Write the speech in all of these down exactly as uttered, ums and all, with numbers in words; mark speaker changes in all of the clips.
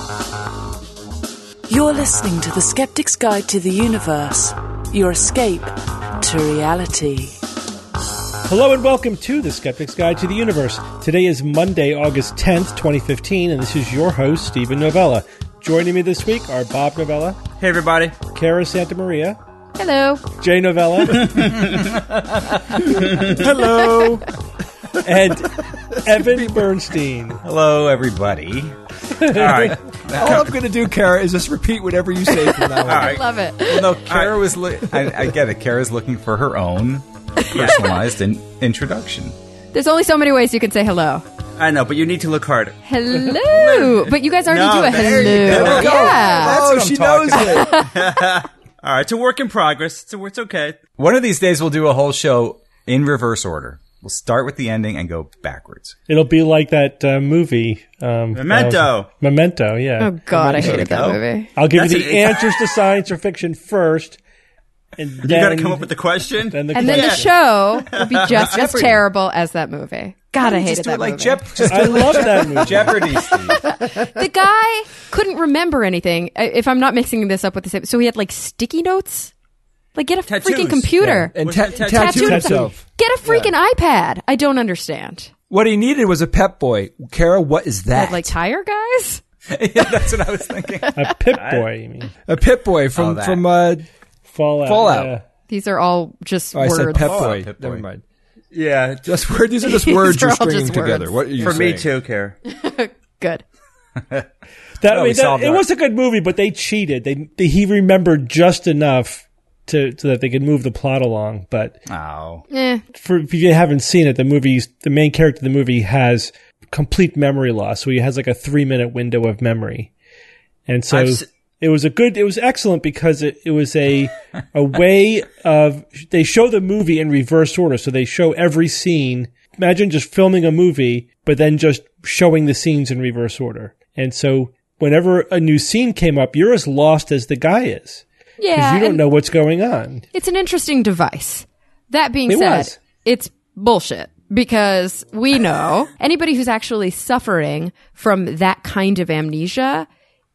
Speaker 1: You're listening to The Skeptic's Guide to the Universe, your escape to reality.
Speaker 2: Hello and welcome to The Skeptic's Guide to the Universe. Today is Monday, August tenth, twenty fifteen, and this is your host, Stephen Novella. Joining me this week are Bob Novella.
Speaker 3: Hey, everybody.
Speaker 2: Cara Santa Maria.
Speaker 4: Hello.
Speaker 2: Jay Novella.
Speaker 5: Hello.
Speaker 2: And Evan Bernstein.
Speaker 3: Hello, everybody. All right.
Speaker 5: All I'm going to do, Cara, is just repeat whatever you say from now on.
Speaker 3: All right.
Speaker 4: Love it.
Speaker 3: Well, no, Cara was... Li- I, I get it. Kara's looking for her own personalized in- introduction.
Speaker 4: There's only so many ways you can say hello.
Speaker 3: I know, but you need to look harder.
Speaker 4: Hello. But you guys already
Speaker 3: No,
Speaker 4: do a
Speaker 3: there you
Speaker 4: hello.
Speaker 3: go. There we go.
Speaker 4: Yeah.
Speaker 3: That's
Speaker 5: Oh,
Speaker 3: what I'm
Speaker 5: she
Speaker 3: talking
Speaker 5: knows it.
Speaker 3: All right, it's a work in progress, so it's okay. One of these days, we'll do a whole show in reverse order. We'll start with the ending and go backwards.
Speaker 2: It'll be like that uh, movie. Um,
Speaker 3: Memento.
Speaker 2: uh, Memento, yeah.
Speaker 4: Oh, God, I hated that
Speaker 3: go.
Speaker 4: movie.
Speaker 2: I'll give
Speaker 3: That's
Speaker 2: you the
Speaker 3: an-
Speaker 2: answers to science or fiction first. And
Speaker 3: You
Speaker 2: then,
Speaker 3: got to come up with the question?
Speaker 2: Then the
Speaker 4: And then the
Speaker 2: question.
Speaker 4: show would be just as
Speaker 3: Jeopardy.
Speaker 4: terrible as that movie. God, I hated
Speaker 3: Just do
Speaker 4: that
Speaker 3: it like
Speaker 4: movie.
Speaker 3: Jep- just do
Speaker 2: I
Speaker 3: it like
Speaker 2: love that movie.
Speaker 3: Jeopardy, Steve.
Speaker 4: The guy couldn't remember anything, I- if I'm not mixing this up with the same. So he had, like, sticky notes? Like, get a
Speaker 3: Tattoos.
Speaker 4: freaking computer.
Speaker 5: And
Speaker 3: Was
Speaker 5: ta-
Speaker 3: it tattooed?
Speaker 5: tattooed
Speaker 4: Tattooed
Speaker 5: himself.
Speaker 4: Get a freaking iPad. I don't understand.
Speaker 5: What he needed was a Pep Boy. Cara, what is
Speaker 4: They
Speaker 5: that?
Speaker 4: had, like, tire guys?
Speaker 3: Yeah, that's what I was thinking.
Speaker 2: A Pip Boy, you mean.
Speaker 5: a Pip Boy from,
Speaker 3: Oh, that.
Speaker 5: from uh,
Speaker 2: Fallout.
Speaker 5: Fallout.
Speaker 2: Yeah.
Speaker 4: These are all just
Speaker 5: oh, I
Speaker 4: words.
Speaker 5: said Pep
Speaker 3: Oh,
Speaker 5: Boy.
Speaker 3: Pep Boy.
Speaker 5: Never mind.
Speaker 3: Yeah,
Speaker 5: Just word, these are just
Speaker 4: These
Speaker 5: words
Speaker 4: are
Speaker 5: you're
Speaker 4: all
Speaker 5: stringing
Speaker 4: just
Speaker 5: together.
Speaker 4: words.
Speaker 5: What are you
Speaker 3: for
Speaker 5: saying?
Speaker 3: me too, Kara.
Speaker 4: Good.
Speaker 2: That,
Speaker 3: Well,
Speaker 2: I
Speaker 3: we
Speaker 2: mean, that,
Speaker 3: solved
Speaker 2: it
Speaker 3: that.
Speaker 2: was a good movie, but they cheated. They, they he remembered just enough to so that they could move the plot along. But
Speaker 3: Oh.
Speaker 4: Eh.
Speaker 2: for if you haven't seen it, the movie's the main character of the movie has complete memory loss, so he has like a three minute window of memory, and so
Speaker 3: I've s-
Speaker 2: it was a good, it was excellent because it, it was a a way of they show the movie in reverse order, so they show every scene. Imagine just filming a movie, but then just showing the scenes in reverse order, and so whenever a new scene came up, you're as lost as the guy is.
Speaker 4: Yeah.
Speaker 2: Because you don't
Speaker 4: and
Speaker 2: know what's going on.
Speaker 4: It's an interesting device. That being
Speaker 2: It
Speaker 4: said,
Speaker 2: was.
Speaker 4: it's bullshit because we know anybody who's actually suffering from that kind of amnesia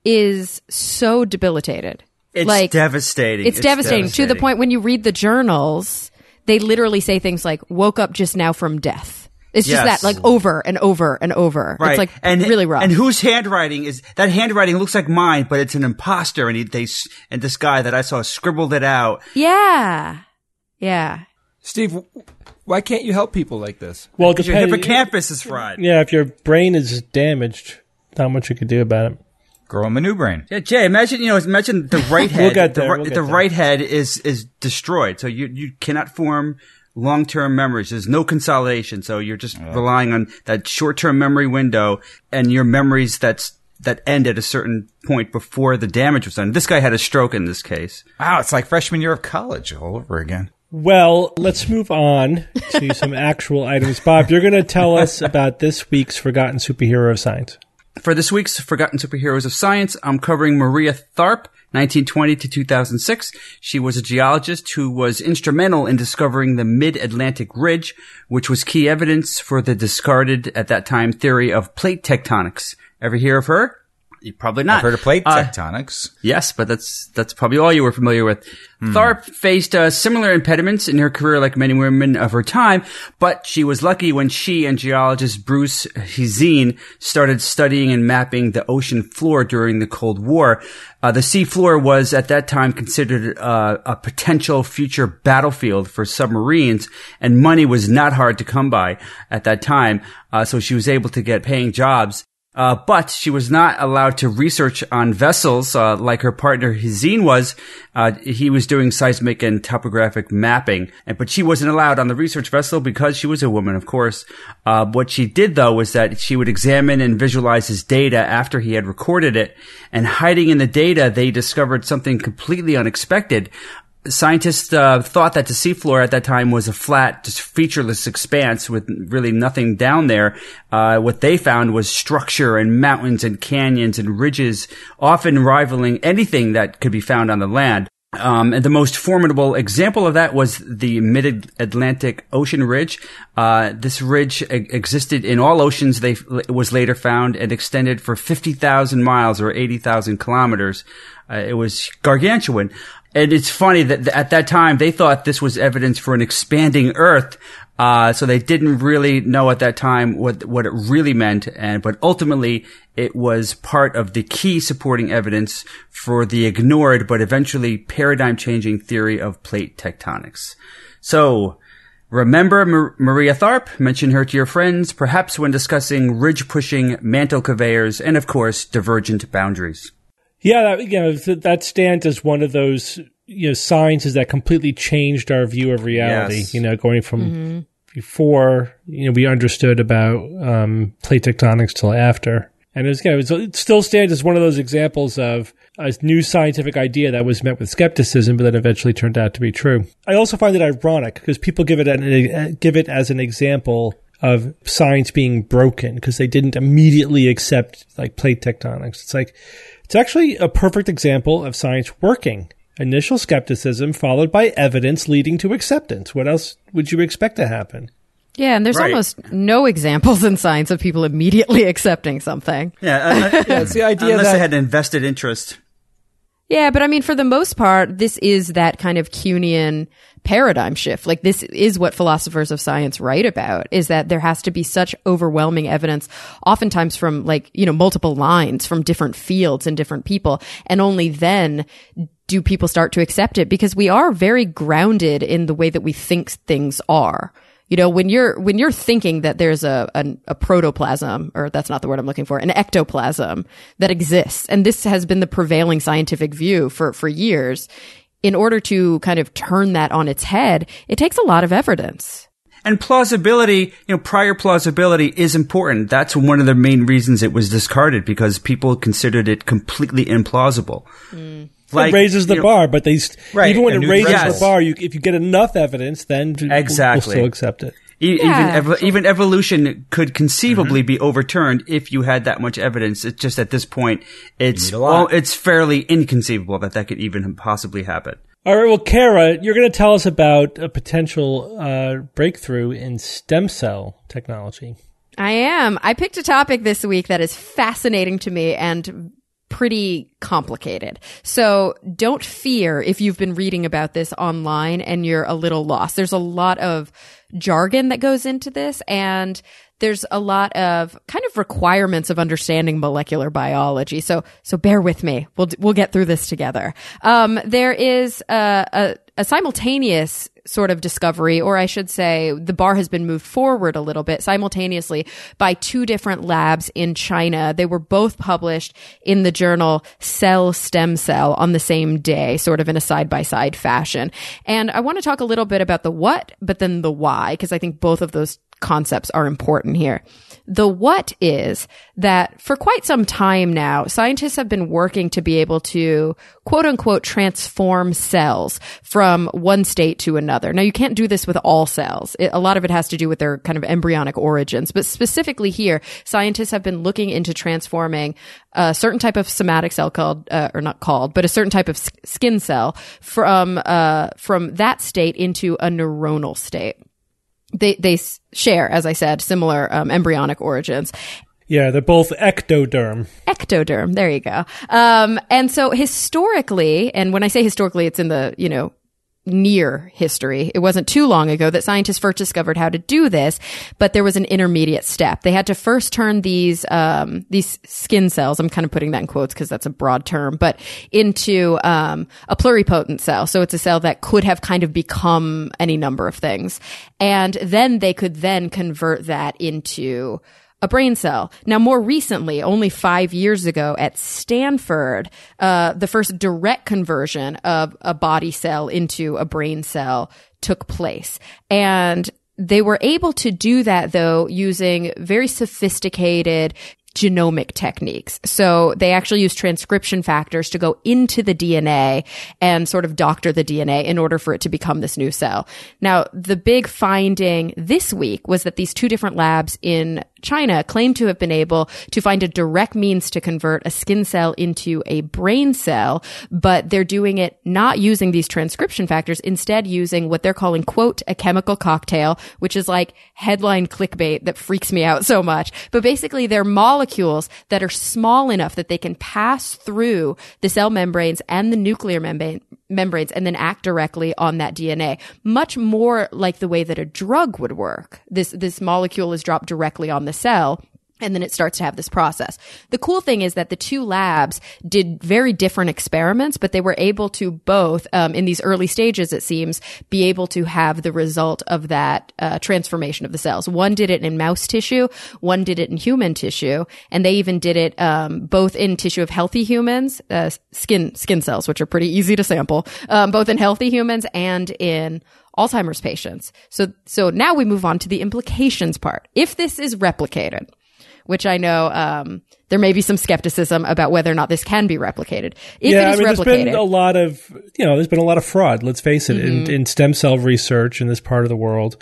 Speaker 4: is so debilitated.
Speaker 3: It's
Speaker 4: like,
Speaker 3: devastating.
Speaker 4: It's, devastating, to the point when you read the journals, they literally say things like, woke up just now from death. It's just
Speaker 3: Yes.
Speaker 4: that, like, over and over and over.
Speaker 3: Right.
Speaker 4: It's, like,
Speaker 3: and,
Speaker 4: really rough.
Speaker 3: And whose handwriting is that? Handwriting looks like mine, but it's an imposter. And he, they s- and this guy that I saw scribbled it out.
Speaker 4: Yeah. Yeah.
Speaker 5: Steve, why can't you help people like this?
Speaker 2: Well,
Speaker 3: Because your
Speaker 2: depend-
Speaker 3: hippocampus is fried.
Speaker 2: Yeah, if your brain is damaged, not much you could do about it.
Speaker 3: Grow him a new brain. Yeah, Jay. Imagine you know. Imagine the right head.
Speaker 2: We'll get
Speaker 3: the
Speaker 2: there,
Speaker 3: right,
Speaker 2: we'll get
Speaker 3: the
Speaker 2: there.
Speaker 3: right head is is destroyed. So you you cannot form long term memories. There's no consolidation. So you're just relying on that short term memory window and your memories that's that end at a certain point before the damage was done. This guy had a stroke in this case.
Speaker 6: Wow, it's like freshman year of college all over again.
Speaker 2: Well, let's move on to some actual items. Bob, you're going to tell us about this week's Forgotten Superhero of Science.
Speaker 3: For this week's Forgotten Superheroes of Science, I'm covering Maria Tharp, nineteen twenty to two thousand six. She was a geologist who was instrumental in discovering the Mid-Atlantic Ridge, which was key evidence for the discarded, at that time, theory of plate tectonics. Ever hear of her? You probably not.
Speaker 6: I've heard of plate
Speaker 3: Uh,
Speaker 6: tectonics.
Speaker 3: Yes, but that's that's probably all you were familiar with. Tharp faced uh, similar impediments in her career like many women of her time, but she was lucky when she and geologist Bruce Hezine started studying and mapping the ocean floor during the Cold War. Uh, the sea floor was at that time considered uh, a potential future battlefield for submarines, and money was not hard to come by at that time, uh, so she was able to get paying jobs. Uh, but she was not allowed to research on vessels, uh, like her partner Hezine was. Uh, he was doing seismic and topographic mapping, and, but she wasn't allowed on the research vessel because she was a woman, of course. Uh, what she did though was that she would examine and visualize his data after he had recorded it, and hiding in the data, they discovered something completely unexpected. Scientists uh, thought that the seafloor at that time was a flat, just featureless expanse with really nothing down there. Uh, what they found was structure and mountains and canyons and ridges, often rivaling anything that could be found on the land. Um, and the most formidable example of that was the Mid-Atlantic Ocean Ridge. Uh, this ridge e- existed in all oceans. They it was later found and extended for fifty thousand miles or eighty thousand kilometers. Uh, it was gargantuan. And it's funny that th- at that time they thought this was evidence for an expanding Earth. Uh, so they didn't really know at that time what, what it really meant. And, but ultimately it was part of the key supporting evidence for the ignored, but eventually paradigm changing theory of plate tectonics. So remember Mar- Maria Tharp? Mention her to your friends, perhaps when discussing ridge pushing mantle conveyors and of course divergent boundaries.
Speaker 2: Yeah, that, you know, th- that stands as one of those, you know, sciences that completely changed our view of reality.
Speaker 3: Yes.
Speaker 2: You know, going from
Speaker 4: Mm-hmm.
Speaker 2: before, you know, we understood about um, plate tectonics till after. And it, was, you know, it, was, it still stands as one of those examples of a new scientific idea that was met with skepticism, but that eventually turned out to be true. I also find it ironic because people give it an, give it as an example of science being broken because they didn't immediately accept like plate tectonics. It's like, it's actually a perfect example of science working. Initial skepticism followed by evidence leading to acceptance. What else would you expect to happen?
Speaker 4: Yeah, and there's
Speaker 3: Right.
Speaker 4: almost no examples in science of people immediately accepting something.
Speaker 3: Yeah, uh,
Speaker 5: Yeah, it's the idea
Speaker 3: unless
Speaker 5: that
Speaker 3: they had an invested interest.
Speaker 4: Yeah, but I mean, for the most part, this is that kind of Kuhnian paradigm shift. Like, this is what philosophers of science write about, is that there has to be such overwhelming evidence, oftentimes from, like, you know, multiple lines from different fields and different people. And only then do people start to accept it, because we are very grounded in the way that we think things are. You know, when you're, when you're thinking that there's a, a, a protoplasm, or that's not the word I'm looking for, an ectoplasm that exists, and this has been the prevailing scientific view for, for years, in order to kind of turn that on its head, it takes a lot of evidence.
Speaker 3: And plausibility, you know, prior plausibility is important. That's one of the main reasons it was discarded, because people considered it completely implausible.
Speaker 4: Mm.
Speaker 2: Like, it raises the you know, bar, but they st-
Speaker 6: right,
Speaker 2: even when it raises
Speaker 3: yes.
Speaker 2: the bar, you, if you get enough evidence, then
Speaker 3: exactly.
Speaker 2: we'll still accept it.
Speaker 3: E-
Speaker 4: Yeah,
Speaker 3: even ev- even evolution could conceivably mm-hmm. be overturned if you had that much evidence. It's just at this point, it's well, it's fairly inconceivable that that could even possibly happen.
Speaker 2: All right, well, Kara, you're going to tell us about a potential uh, breakthrough in stem cell technology.
Speaker 4: I am. I picked a topic this week that is fascinating to me and pretty complicated. So don't fear if you've been reading about this online and you're a little lost. There's a lot of jargon that goes into this, and there's a lot of kind of requirements of understanding molecular biology. So, so bear with me. We'll, we'll get through this together. Um, there is a, a, a simultaneous sort of discovery, or I should say the bar has been moved forward a little bit simultaneously by two different labs in China. They were both published in the journal Cell Stem Cell on the same day, sort of in a side-by-side fashion. And I want to talk a little bit about the what, but then the why, because I think both of those concepts are important here. The what is that for quite some time now, scientists have been working to be able to quote unquote transform cells from one state to another. Now, you can't do this with all cells. It, a lot of it has to do with their kind of embryonic origins, but specifically here, scientists have been looking into transforming a certain type of somatic cell called, uh, or not called, but a certain type of s- skin cell from, uh, from that state into a neuronal state. They they share, as I said, similar um, embryonic origins.
Speaker 2: Yeah, they're both ectoderm.
Speaker 4: Ectoderm, there you go. Um, and so historically, and when I say historically, it's in the, you know, near history. It wasn't too long ago that scientists first discovered how to do this, but there was an intermediate step. They had to first turn these, um, these skin cells, I'm kind of putting that in quotes because that's a broad term, but into, um, a pluripotent cell. So it's a cell that could have kind of become any number of things. And then they could then convert that into a brain cell. Now, more recently, only five years ago at Stanford, uh, the first direct conversion of a body cell into a brain cell took place. And they were able to do that, though, using very sophisticated genomic techniques. So they actually use transcription factors to go into the D N A and sort of doctor the D N A in order for it to become this new cell. Now, the big finding this week was that these two different labs in China claim to have been able to find a direct means to convert a skin cell into a brain cell, but they're doing it not using these transcription factors, instead using what they're calling, quote, a chemical cocktail, which is like headline clickbait that freaks me out so much. But basically they're molecules that are small enough that they can pass through the cell membranes and the nuclear membrane membranes and then act directly on that D N A. Much more like the way that a drug would work. This, this molecule is dropped directly on the cell, and then it starts to have this process. The cool thing is that the two labs did very different experiments, but they were able to both, um, in these early stages, it seems, be able to have the result of that uh, transformation of the cells. One did it in mouse tissue, one did it in human tissue, and they even did it um, both in tissue of healthy humans, uh, skin skin cells, which are pretty easy to sample, um, both in healthy humans and in Alzheimer's patients. So, so now we move on to the implications part. If this is replicated, which I know um, there may be some skepticism about whether or not this can be replicated. If
Speaker 2: yeah,
Speaker 4: it is
Speaker 2: I mean,
Speaker 4: replicated,
Speaker 2: there's been a lot of, you know, there's been a lot of fraud, let's face it, mm-hmm. in, in stem cell research in this part of the world.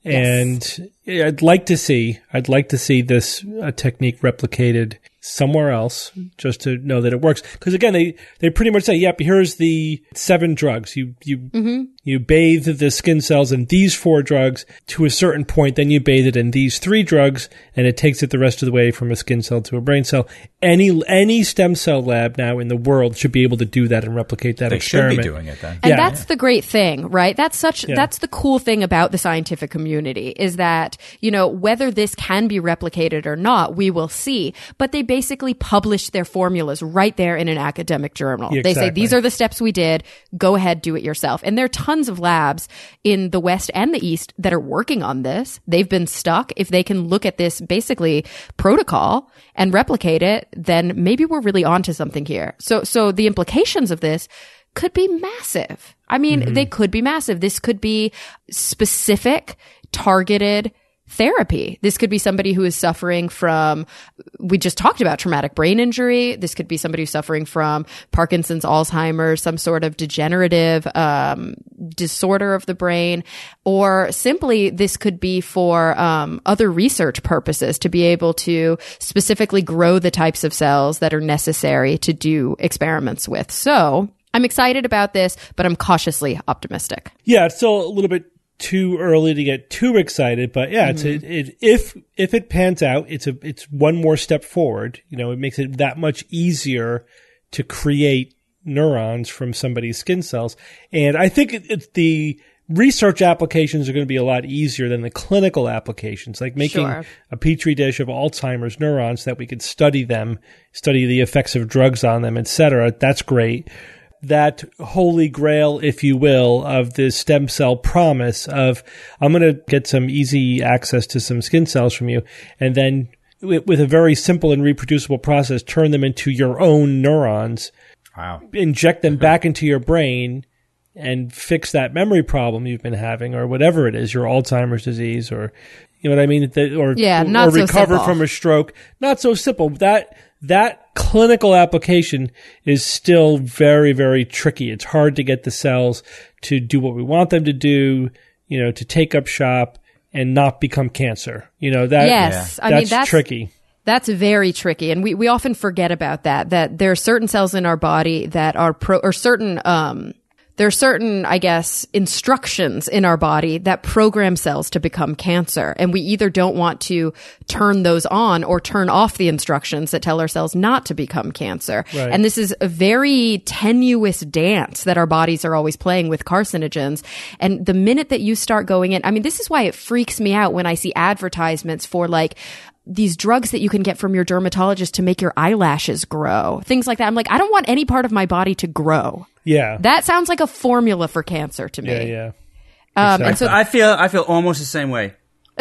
Speaker 4: Yes.
Speaker 2: And I'd like to see, I'd like to see this uh, technique replicated somewhere else just to know that it works. Because again, they, they pretty much say, yep, here's the seven drugs. You, you, mm-hmm. you bathe the skin cells in these four drugs to a certain point, then you bathe it in these three drugs, and it takes it the rest of the way from a skin cell to a brain cell. Any, any stem cell lab now in the world should be able to do that and replicate that
Speaker 6: they
Speaker 2: experiment.
Speaker 6: They should be doing it then.
Speaker 4: And
Speaker 2: yeah.
Speaker 4: that's the great thing, right? That's such,
Speaker 2: yeah.
Speaker 4: that's the cool thing about the scientific community is that, you know, whether this can be replicated or not, we will see. But they basically publish their formulas right there in an academic journal.
Speaker 2: Yeah,
Speaker 4: they say,
Speaker 2: exactly.
Speaker 4: these are the steps we did. Go ahead, do it yourself. And there are tons of labs in the West and the East that are working on this. They've been stuck. If they can look at this basically protocol and replicate it, then maybe we're really onto something here. So, so the implications of this could be massive. I mean, mm-hmm. they could be massive. This could be specific, targeted therapy. This could be somebody who is suffering from, we just talked about traumatic brain injury. This could be somebody who's suffering from Parkinson's, Alzheimer's, some sort of degenerative um, disorder of the brain, or simply this could be for um, other research purposes to be able to specifically grow the types of cells that are necessary to do experiments with. So I'm excited about this, but I'm cautiously optimistic.
Speaker 2: Yeah, it's still a little bit too early to get too excited, but yeah, it's
Speaker 4: Mm-hmm.
Speaker 2: a, it, if if it pans out, it's a it's one more step forward. You know, it makes it that much easier to create neurons from somebody's skin cells, and I think it, it's the research applications are going to be a lot easier than the clinical applications, like making
Speaker 4: Sure.
Speaker 2: a petri dish of Alzheimer's neurons that we could study them, study the effects of drugs on them, et cetera. That's great. That holy grail, if you will, of the stem cell promise of, I'm going to get some easy access to some skin cells from you, and then with a very simple and reproducible process, turn them into your own neurons.
Speaker 6: Wow.
Speaker 2: Inject them back into your brain and fix that memory problem you've been having, or whatever it is, your Alzheimer's disease, or, you know what I mean? Or,
Speaker 4: Yeah, not
Speaker 2: or
Speaker 4: so
Speaker 2: recover
Speaker 4: simple.
Speaker 2: from a stroke. Not so simple. That, that clinical application is still very, very tricky. It's hard to get the cells to do what we want them to do, you know, to take up shop and not become cancer. You know, that,
Speaker 4: Yes. I
Speaker 2: that's,
Speaker 4: mean, that's
Speaker 2: tricky.
Speaker 4: That's very tricky. And we, we often forget about that, that there are certain cells in our body that are pro, or certain, um, there are certain, I guess, instructions in our body that program cells to become cancer. And we either don't want to turn those on or turn off the instructions that tell our cells not to become cancer.
Speaker 2: Right.
Speaker 4: And this is a very tenuous dance that our bodies are always playing with carcinogens. And the minute that you start going in, I mean, this is why it freaks me out when I see advertisements for like, these drugs that you can get from your dermatologist to make your eyelashes grow. Things like that. I'm like, I don't want any part of my body to grow.
Speaker 2: Yeah.
Speaker 4: That sounds like a formula for cancer to me.
Speaker 2: Yeah, yeah.
Speaker 4: Um,
Speaker 2: Exactly.
Speaker 4: and so
Speaker 3: I feel I feel almost the same way.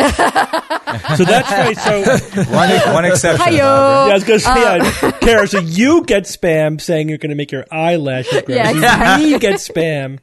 Speaker 2: So that's right. So
Speaker 6: One, one exception.
Speaker 4: Hi-yo.
Speaker 2: yeah, I was going to say, yeah, Kara, so you get spam saying you're going to make your eyelashes grow.
Speaker 4: Yeah,
Speaker 2: So
Speaker 4: exactly.
Speaker 2: you get spam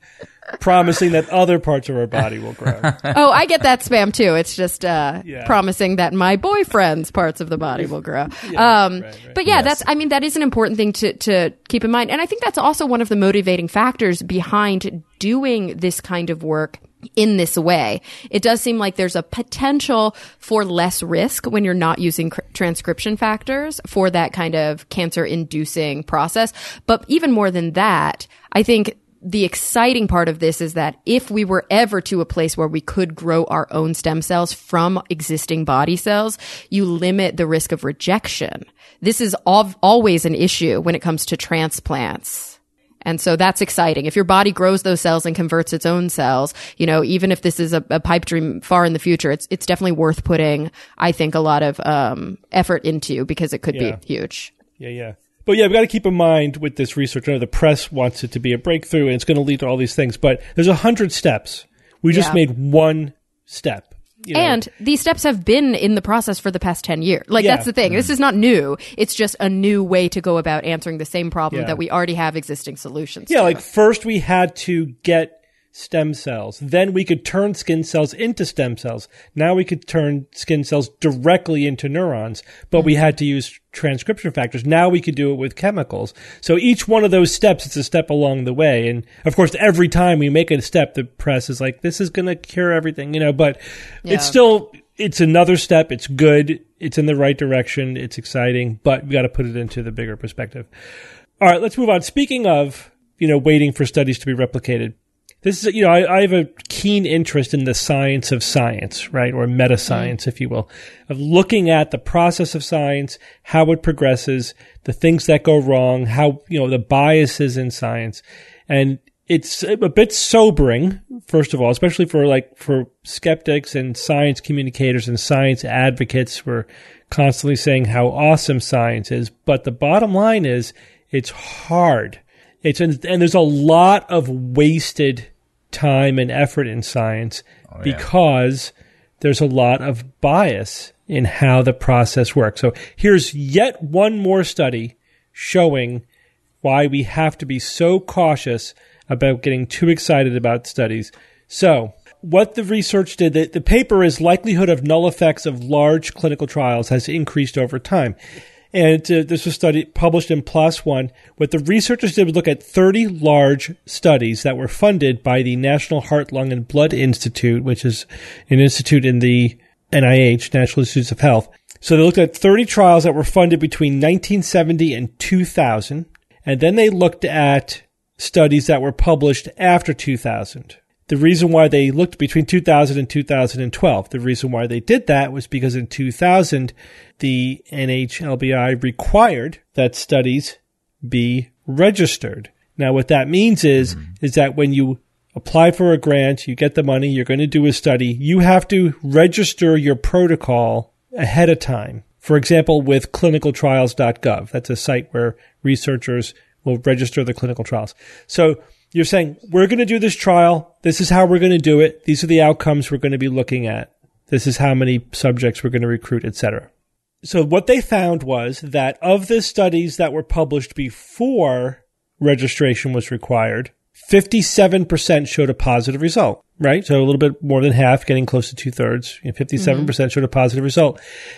Speaker 2: promising that other parts of our body will grow.
Speaker 4: Oh, I get that spam too. It's just uh,
Speaker 2: Yeah.
Speaker 4: promising that my boyfriend's parts of the body will grow.
Speaker 2: Yeah,
Speaker 4: um,
Speaker 2: right, right.
Speaker 4: But yeah, that's, I mean, that is an important thing to, to keep in mind. And I think that's also one of the motivating factors behind doing this kind of work in this way. It does seem like there's a potential for less risk when you're not using cr- transcription factors for that kind of cancer-inducing process. But even more than that, I think the exciting part of this is that if we were ever to a place where we could grow our own stem cells from existing body cells, you limit the risk of rejection. This is al- always an issue when it comes to transplants. And so that's exciting. If your body grows those cells and converts its own cells, you know, even if this is a, a pipe dream far in the future, it's it's definitely worth putting, I think, a lot of um, effort into because it could
Speaker 2: Yeah.
Speaker 4: be huge.
Speaker 2: Yeah, yeah. But yeah, we've got to keep in mind with this research, I know the press wants it to be a breakthrough and it's going to lead to all these things, but there's a hundred steps. We just
Speaker 4: Yeah.
Speaker 2: made one step. You know,
Speaker 4: And these steps have been in the process for the past ten years. Like,
Speaker 2: Yeah.
Speaker 4: that's the thing. This is not new. It's just a new way to go about answering the same problem
Speaker 2: Yeah.
Speaker 4: that we already have existing solutions
Speaker 2: yeah,
Speaker 4: to.
Speaker 2: like first we had to get stem cells. Then we could turn skin cells into stem cells. Now we could turn skin cells directly into neurons, but we had to use transcription factors. Now we could do it with chemicals. So each one of those steps is a step along the way. And of course, every time we make a step, the press is like, this is going to cure everything, you know, but
Speaker 4: Yeah.
Speaker 2: it's still, it's another step. It's good. It's in the right direction. It's exciting, but we got to put it into the bigger perspective. All right, let's move on. Speaking of, you know, waiting for studies to be replicated. This is, you know, I, I have a keen interest in the science of science, right? Or meta science, if you will, of looking at the process of science, how it progresses, the things that go wrong, how, you know, the biases in science. And it's a bit sobering, first of all, especially for like, for skeptics and science communicators and science advocates. We're constantly saying how awesome science is. But the bottom line is it's hard. It's, and there's a lot of wasted time and effort in science
Speaker 6: Oh, yeah.
Speaker 2: because there's a lot of bias in how the process works. So here's yet one more study showing why we have to be so cautious about getting too excited about studies. So what the research did, the, the paper is likelihood of null effects of large clinical trials has increased over time. And uh, this was study published in PLOS One. What the researchers did was look at thirty large studies that were funded by the National Heart, Lung, and Blood Institute, which is an institute in the N I H, National Institutes of Health. So they looked at thirty trials that were funded between nineteen seventy and two thousand. And then they looked at studies that were published after two thousand. The reason why they looked between two thousand and two thousand twelve, the reason why they did that was because in two thousand, the N H L B I required that studies be registered. Now, what that means is, mm-hmm. is that when you apply for a grant, you get the money, you're going to do a study, you have to register your protocol ahead of time. For example, with clinical trials dot gov. That's a site where researchers will register the clinical trials. So you're saying, we're going to do this trial. This is how we're going to do it. These are the outcomes we're going to be looking at. This is how many subjects we're going to recruit, et cetera. So what they found was that of the studies that were published before registration was required, fifty-seven percent showed a positive result, right? So a little bit more than half, getting close to two-thirds. You know, fifty-seven percent mm-hmm. showed a positive result.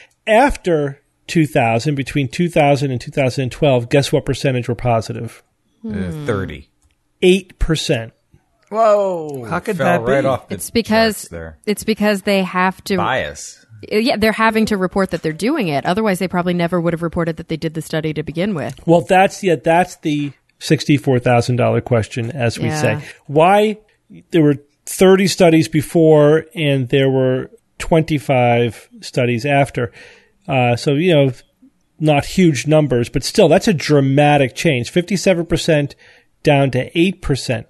Speaker 2: After two thousand, between two thousand and two thousand twelve, guess what percentage were positive?
Speaker 6: Uh, thirty.
Speaker 2: eight percent.
Speaker 6: Whoa.
Speaker 5: How could
Speaker 6: Fell
Speaker 5: that be?
Speaker 6: right off the
Speaker 4: It's because
Speaker 6: charts there.
Speaker 4: it's because they have to
Speaker 6: Bias.
Speaker 4: Yeah, they're having to report that they're doing it. Otherwise, they probably never would have reported that they did the study to begin with.
Speaker 2: Well, that's yeah, that's the sixty-four thousand dollars question, as we
Speaker 4: Yeah.
Speaker 2: say. Why there were thirty studies before and there were twenty-five studies after. Uh, so, you know, not huge numbers, but still, that's a dramatic change. fifty-seven percent down to eight percent.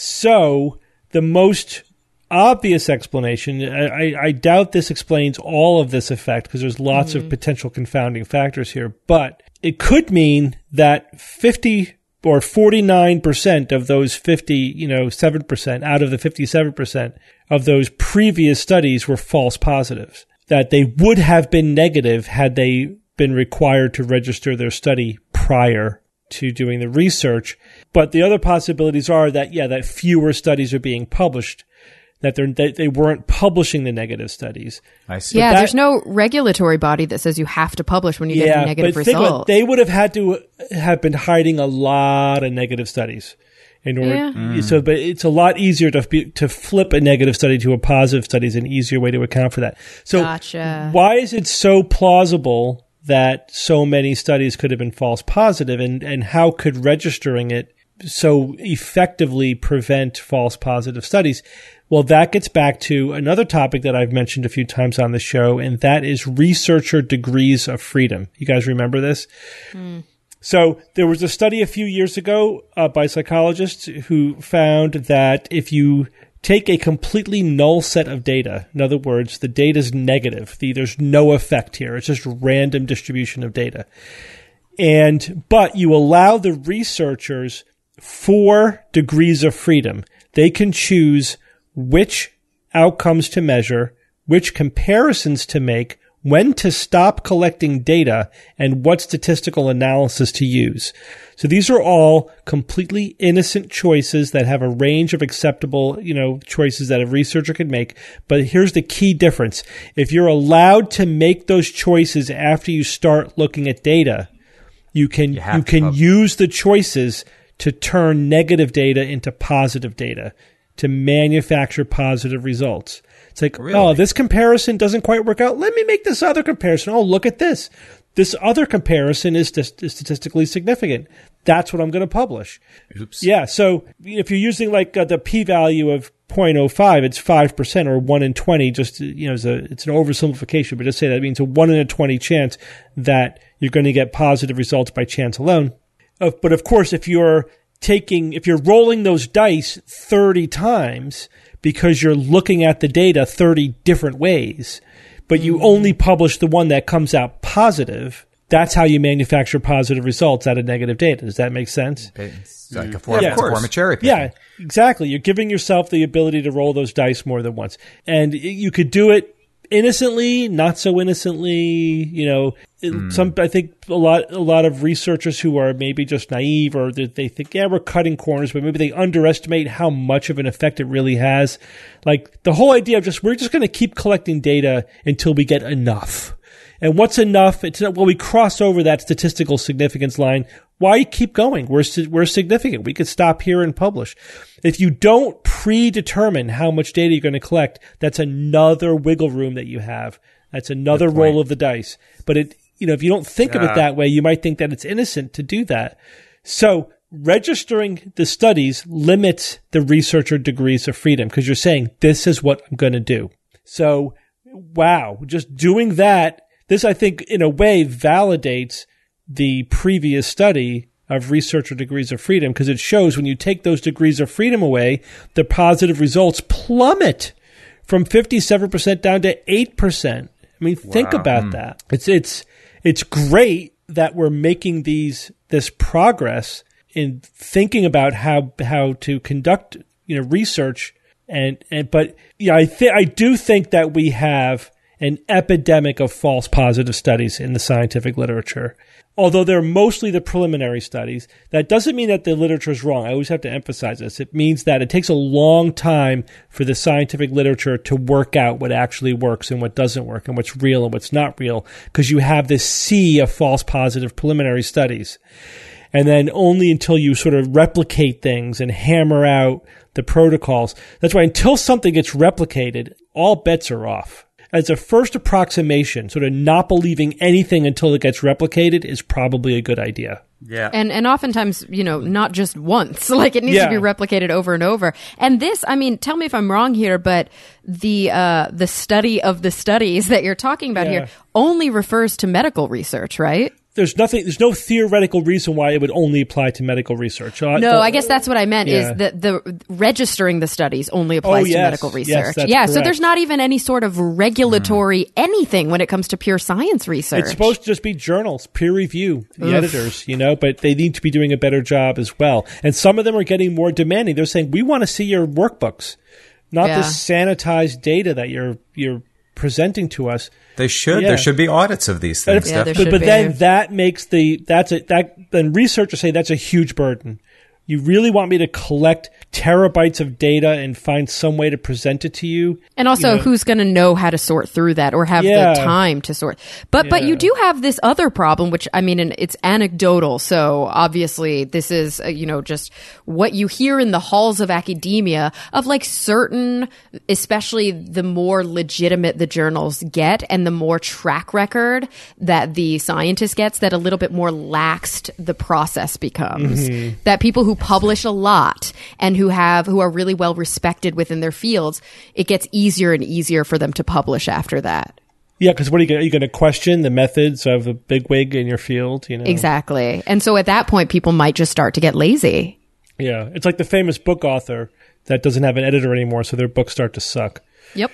Speaker 2: So the most obvious explanation, I, I doubt this explains all of this effect because there's lots mm-hmm. of potential confounding factors here, but it could mean that fifty or forty-nine percent of those fifty, you know, seven percent out of the fifty-seven percent of those previous studies were false positives, that they would have been negative had they been required to register their study prior to doing the research. But the other possibilities are that, yeah, that fewer studies are being published, that they're, that they weren't publishing the negative studies.
Speaker 6: I see.
Speaker 4: Yeah,
Speaker 2: that-
Speaker 4: there's no regulatory body that says you have to publish when you get
Speaker 2: Yeah,
Speaker 4: a negative
Speaker 2: but think about it,
Speaker 4: result.
Speaker 2: they would have had to have been hiding a lot of negative studies in order.
Speaker 4: Yeah.
Speaker 2: So, but it's a lot easier to be, to flip a negative study to a positive study is an easier way to account for that. So,
Speaker 4: Gotcha.
Speaker 2: why is it so plausible that so many studies could have been false positive, and and how could registering it so effectively prevent false positive studies? Well, that gets back to another topic that I've mentioned a few times on the show, and that is researcher degrees of freedom. You guys remember this? Mm. So there was a study a few years ago uh, by psychologists who found that if you take a completely null set of data, in other words, the data is negative, the, there's no effect here, it's just random distribution of data, and but you allow the researchers four degrees of freedom. They can choose which outcomes to measure, which comparisons to make, when to stop collecting data, and what statistical analysis to use. So these are all completely innocent choices that have a range of acceptable, you know, choices that a researcher could make. But here's the key difference. If you're allowed to make those choices after you start looking at data, you can,
Speaker 6: You
Speaker 2: you,
Speaker 6: have to
Speaker 2: can
Speaker 6: pub-
Speaker 2: use the choices to turn negative data into positive data, to manufacture positive results. It's like,
Speaker 6: Really?
Speaker 2: oh, this comparison doesn't quite work out. Let me make this other comparison. Oh, look at this. This other comparison is, st- is statistically significant. That's what I'm going to publish.
Speaker 6: Oops.
Speaker 2: Yeah. So if you're using like uh, the p-value of zero point zero five, it's five percent or one in twenty. Just, you know, it's, a, it's an oversimplification, but just say that means a one in a twenty chance that you're going to get positive results by chance alone. Uh, but of course, if you're taking, if you're rolling those dice thirty times because you're looking at the data thirty different ways, but you only publish the one that comes out positive, that's how you manufacture positive results out of negative data. Does that make sense?
Speaker 6: It's like a form,
Speaker 2: Yeah.
Speaker 6: a form of cherry picking.
Speaker 2: Yeah, exactly. You're giving yourself the ability to roll those dice more than once. And you could do it innocently, not so innocently, you know, mm. some, I think a lot, a lot of researchers who are maybe just naive, or they, they think, yeah, we're cutting corners, but maybe they underestimate how much of an effect it really has. Like the whole idea of just, we're just going to keep collecting data until we get enough. And what's enough? It's well, we cross over that statistical significance line. Why keep going? We're we're significant. We could stop here and publish. If you don't predetermine how much data you're going to collect, that's another wiggle room that you have. That's another roll of the dice. But it, you know, if you don't think yeah. of it that way, you might think that it's innocent to do that. So registering the studies limits the researcher degrees of freedom because you're saying this is what I'm going to do. So, wow, just doing that. This, I think, in a way, validates the previous study of researcher degrees of freedom because it shows when you take those degrees of freedom away, the positive results plummet from fifty-seven percent down to eight percent. I mean, think wow. about mm. that. It's it's it's great that we're making these this progress in thinking about how how to conduct, you know, research and and but yeah, I think I do think that we have an epidemic of false positive studies in the scientific literature. Although they're mostly the preliminary studies, that doesn't mean that the literature is wrong. I always have to emphasize this. It means that it takes a long time for the scientific literature to work out what actually works and what doesn't work and what's real and what's not real, because you have this sea of false positive preliminary studies. And then only until you sort of replicate things and hammer out the protocols. That's why until something gets replicated, all bets are off. As a first approximation, sort of not believing anything until it gets replicated is probably a good idea.
Speaker 3: Yeah.
Speaker 4: And and oftentimes, you know, not just once. Like it needs
Speaker 2: yeah.
Speaker 4: to be replicated over and over. And this, I mean, tell me if I'm wrong here, but the uh, the study of the studies that you're talking about
Speaker 2: yeah.
Speaker 4: here only refers to medical research, right?
Speaker 2: There's nothing. There's no theoretical reason why it would only apply to medical research. Uh,
Speaker 4: no,
Speaker 2: the,
Speaker 4: I guess that's what I meant.
Speaker 2: Yeah.
Speaker 4: Is that the registering the studies only applies
Speaker 2: oh, yes.
Speaker 4: to medical research?
Speaker 2: Yes, that's
Speaker 4: yeah,
Speaker 2: correct.
Speaker 4: so there's not even any sort of regulatory mm. anything when it comes to pure science research.
Speaker 2: It's supposed to just be journals, peer review, the
Speaker 4: Oof.
Speaker 2: editors, you know. But they need to be doing a better job as well. And some of them are getting more demanding. They're saying, "We want to see your workbooks, not
Speaker 4: yeah.
Speaker 2: this sanitized data that you're you're." presenting to us."
Speaker 6: They should.
Speaker 2: Yeah.
Speaker 6: There should be audits of these things.
Speaker 2: If,
Speaker 4: yeah,
Speaker 2: but
Speaker 4: should
Speaker 2: but
Speaker 4: be.
Speaker 2: then that makes the that's a that then researchers say that's a huge burden. You really want me to collect terabytes of data and find some way to present it to you?
Speaker 4: And also,
Speaker 2: you know,
Speaker 4: who's going to know how to sort through that or have
Speaker 2: yeah.
Speaker 4: the time to sort? But
Speaker 2: yeah.
Speaker 4: but you do have this other problem, which, I mean, it's anecdotal. So obviously, this is, uh, you know, just what you hear in the halls of academia of like certain, especially the more legitimate the journals get and the more track record that the scientist gets, that a little bit more laxed the process becomes. Mm-hmm. That people who publish a lot and who have who are really well respected within their fields, it gets easier and easier for them to publish after that.
Speaker 2: Yeah, because what are you going, are you going to question the methods of a bigwig in your field? You know,
Speaker 4: exactly. And so at that point, people might just start to get lazy.
Speaker 2: Yeah, it's like the famous book author that doesn't have an editor anymore, so their books start to suck.
Speaker 4: Yep.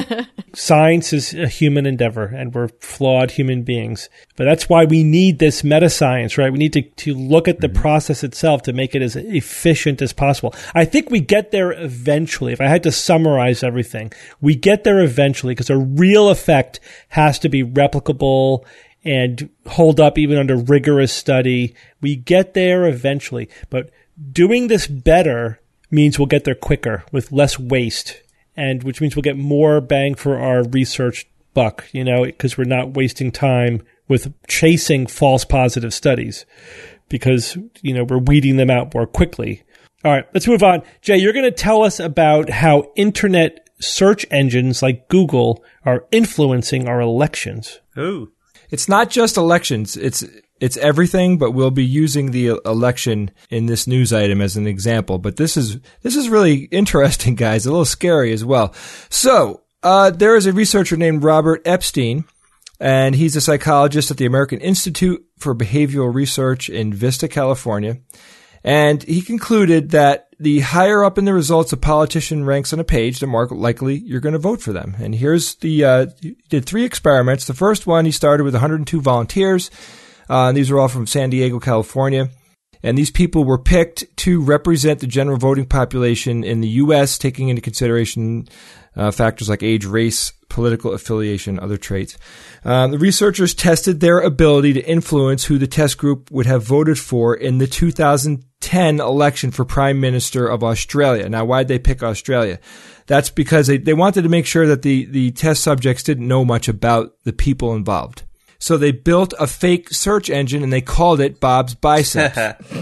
Speaker 2: Science is a human endeavor, and we're flawed human beings. But that's why we need this meta-science, right? We need to, to look at the mm-hmm. process itself to make it as efficient as possible. I think we get there eventually. If I had to summarize everything, we get there eventually because a real effect has to be replicable and hold up even under rigorous study. We get there eventually. But doing this better means we'll get there quicker with less waste. And which means we'll get more bang for our research buck, you know, because we're not wasting time with chasing false positive studies because, you know, we're weeding them out more quickly. All right, let's move on. Jay, you're going to tell us about how internet search engines like Google are influencing our elections.
Speaker 3: Ooh.
Speaker 5: It's not just elections. It's It's everything, but we'll be using the election in this news item as an example. But this is this is really interesting, guys. A little scary as well. So uh there is a researcher named Robert Epstein, and he's a psychologist at the American Institute for Behavioral Research in Vista, California. And he concluded that the higher up in the results a politician ranks on a page, the more likely you're going to vote for them. And here's the uh he did three experiments. The first one, he started with one hundred two volunteers. Uh, these are all from San Diego, California. And these people were picked to represent the general voting population in the U S, taking into consideration uh, factors like age, race, political affiliation, other traits. Um, the researchers tested their ability to influence who the test group would have voted for in the two thousand ten election for Prime Minister of Australia. Now, why'd they pick Australia? That's because they, they wanted to make sure that the, the test subjects didn't know much about the people involved. So they built a fake search engine and they called it Bob's Biceps.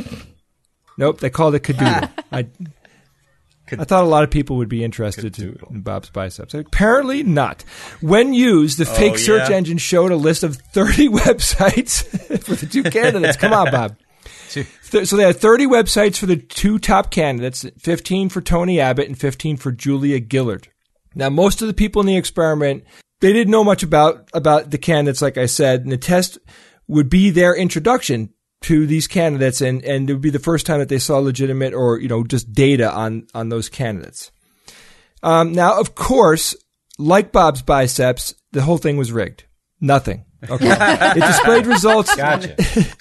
Speaker 5: Nope, they called it Cadoodle. I, I thought a lot of people would be interested to, in Bob's Biceps. Apparently not. When used, the fake oh, search yeah. engine showed a list of thirty websites for the two candidates. Come on, Bob. So they had thirty websites for the two top candidates, fifteen for Tony Abbott and fifteen for Julia Gillard. Now, most of the people in the experiment, they didn't know much about, about the candidates, like I said, and the test would be their introduction to these candidates, and, and it would be the first time that they saw legitimate or, you know, just data on, on those candidates. Um, now, of course, like Bob's Biceps, the whole thing was rigged. Nothing. Okay. It displayed results.
Speaker 6: Gotcha.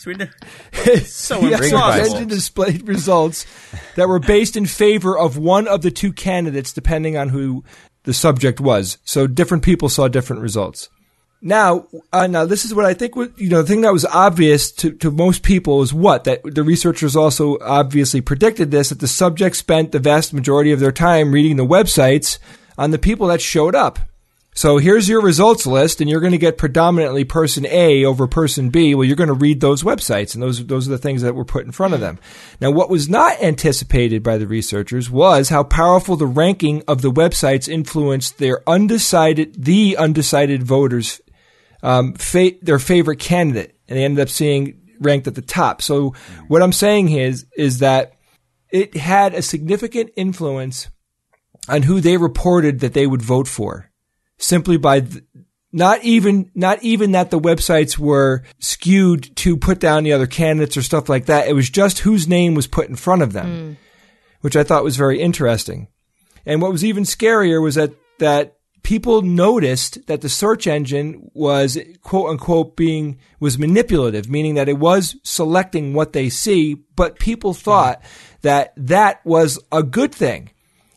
Speaker 3: So
Speaker 5: yeah,
Speaker 3: impressive.
Speaker 5: The engine displayed results that were based in favor of one of the two candidates, depending on who the subject was. So different people saw different results. Now, uh, now this is what I think was, you know, the thing that was obvious to, to most people is what? That the researchers also obviously predicted this, that the subjects spent the vast majority of their time reading the websites on the people that showed up. So here's your results list, and you're going to get predominantly person A over person B. Well, you're going to read those websites, and those, those are the things that were put in front of them. Now, what was not anticipated by the researchers was how powerful the ranking of the websites influenced their undecided, the undecided voters, um, fa- their favorite candidate, and they ended up seeing ranked at the top. So what I'm saying is, is that it had a significant influence on who they reported that they would vote for. Simply by th- not even not even that the websites were skewed to put down the other candidates or stuff like that. It was just whose name was put in front of them, mm. which I thought was very interesting. And what was even scarier was that that people noticed that the search engine was quote unquote being was manipulative, meaning that it was selecting what they see, but people thought mm. that that was a good thing.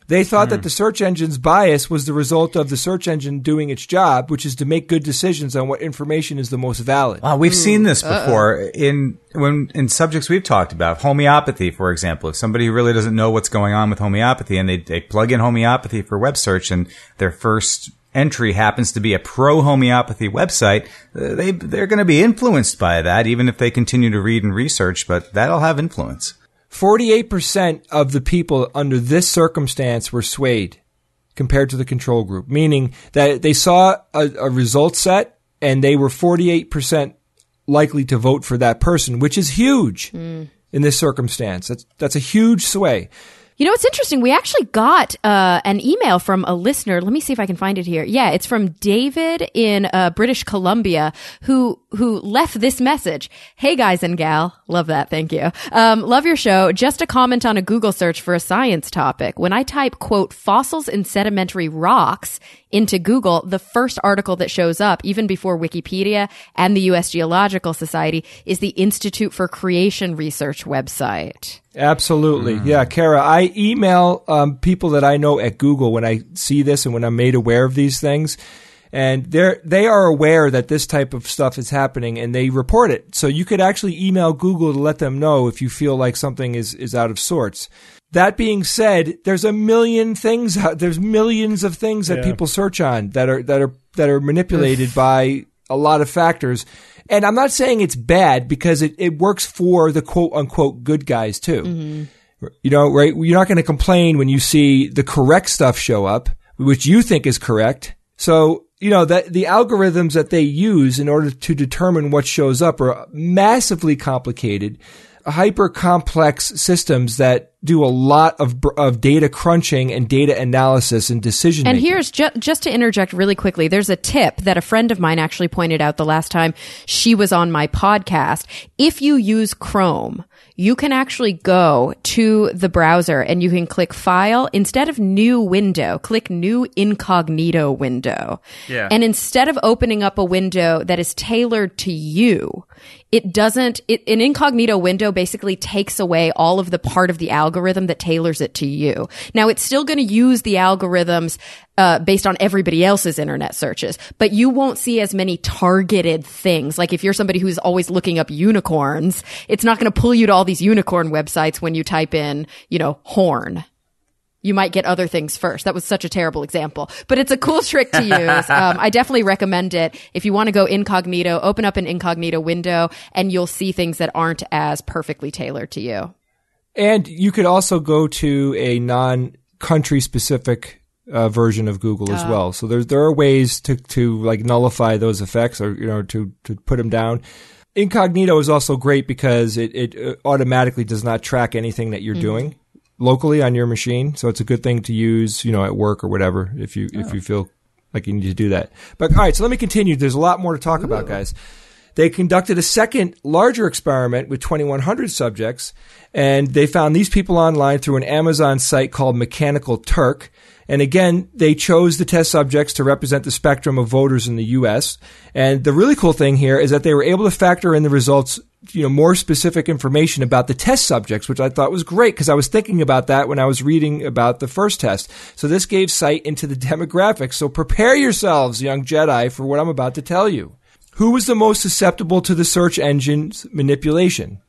Speaker 5: They thought mm. that the search engine's bias was the result of the search engine doing its job, which is to make good decisions on what information is the most valid.
Speaker 6: Well, we've Ooh. seen this before Uh-oh. in when in subjects we've talked about. Homeopathy, for example. If somebody really doesn't know what's going on with homeopathy and they, they plug in homeopathy for web search and their first entry happens to be a pro-homeopathy website, they, they're going to be influenced by that, even if they continue to read and research, but that'll have influence.
Speaker 5: forty-eight percent of the people under this circumstance were swayed compared to the control group, meaning that they saw a, a result set and they were forty-eight percent likely to vote for that person, which is huge mm. in this circumstance. That's, that's a huge sway.
Speaker 4: You know, it's interesting. We actually got uh, an email from a listener. Let me see if I can find it here. Yeah, it's from David in uh, British Columbia, who who left this message. Hey, guys and gal. Love that. Thank you. Um, love your show. Just a comment on a Google search for a science topic. When I type, quote, fossils in sedimentary rocks into Google, the first article that shows up, even before Wikipedia and the U S Geological Society, is the Institute for Creation Research website.
Speaker 5: Absolutely. Mm. Yeah, Kara, I email um, people that I know at Google when I see this and when I'm made aware of these things. And they're, they are aware that this type of stuff is happening and they report it. So you could actually email Google to let them know if you feel like something is, is out of sorts. That being said, there's a million things out, there's millions of things that yeah. people search on that are, that are, that are manipulated by a lot of factors. And I'm not saying it's bad because it, it works for the quote unquote good guys too. Mm-hmm. You know, right? You're not going to complain when you see the correct stuff show up, which you think is correct. So, you know, that the algorithms that they use in order to determine what shows up are massively complicated, hyper complex systems that do a lot of of data crunching and data analysis and decision making.
Speaker 4: And here's ju- just to interject really quickly, there's a tip that a friend of mine actually pointed out the last time she was on my podcast. If you use Chrome, you can actually go to the browser and you can click File. Instead of New Window, click New Incognito Window. Yeah. And instead of opening up a window that is tailored to you, it doesn't, it, an incognito window basically takes away all of the part of the algorithm that tailors it to you. Now, it's still going to use the algorithms uh, based on everybody else's internet searches, but you won't see as many targeted things. Like if you're somebody who's always looking up unicorns, it's not going to pull you to all these unicorn websites when you type in, you know, horn. You might get other things first. That was such a terrible example, but it's a cool trick to use. Um, I definitely recommend it. If you want to go incognito, open up an incognito window and you'll see things that aren't as perfectly tailored to you.
Speaker 5: And you could also go to a non-country specific uh, version of Google as uh, well. So there's, there are ways to, to like nullify those effects or, you know, to, to put them down. Incognito is also great because it, it automatically does not track anything that you're mm-hmm. doing locally on your machine. So it's a good thing to use, you know, at work or whatever, if you, oh. if you feel like you need to do that. But all right, so let me continue. There's a lot more to talk Ooh. about, guys. They conducted a second larger experiment with twenty-one hundred subjects, and they found these people online through an Amazon site called Mechanical Turk. And again, they chose the test subjects to represent the spectrum of voters in the U S. And the really cool thing here is that they were able to factor in the results, you know, more specific information about the test subjects, which I thought was great because I was thinking about that when I was reading about the first test. So this gave sight into the demographics. So prepare yourselves, young Jedi, for what I'm about to tell you. Who was the most susceptible to the search engine's manipulation?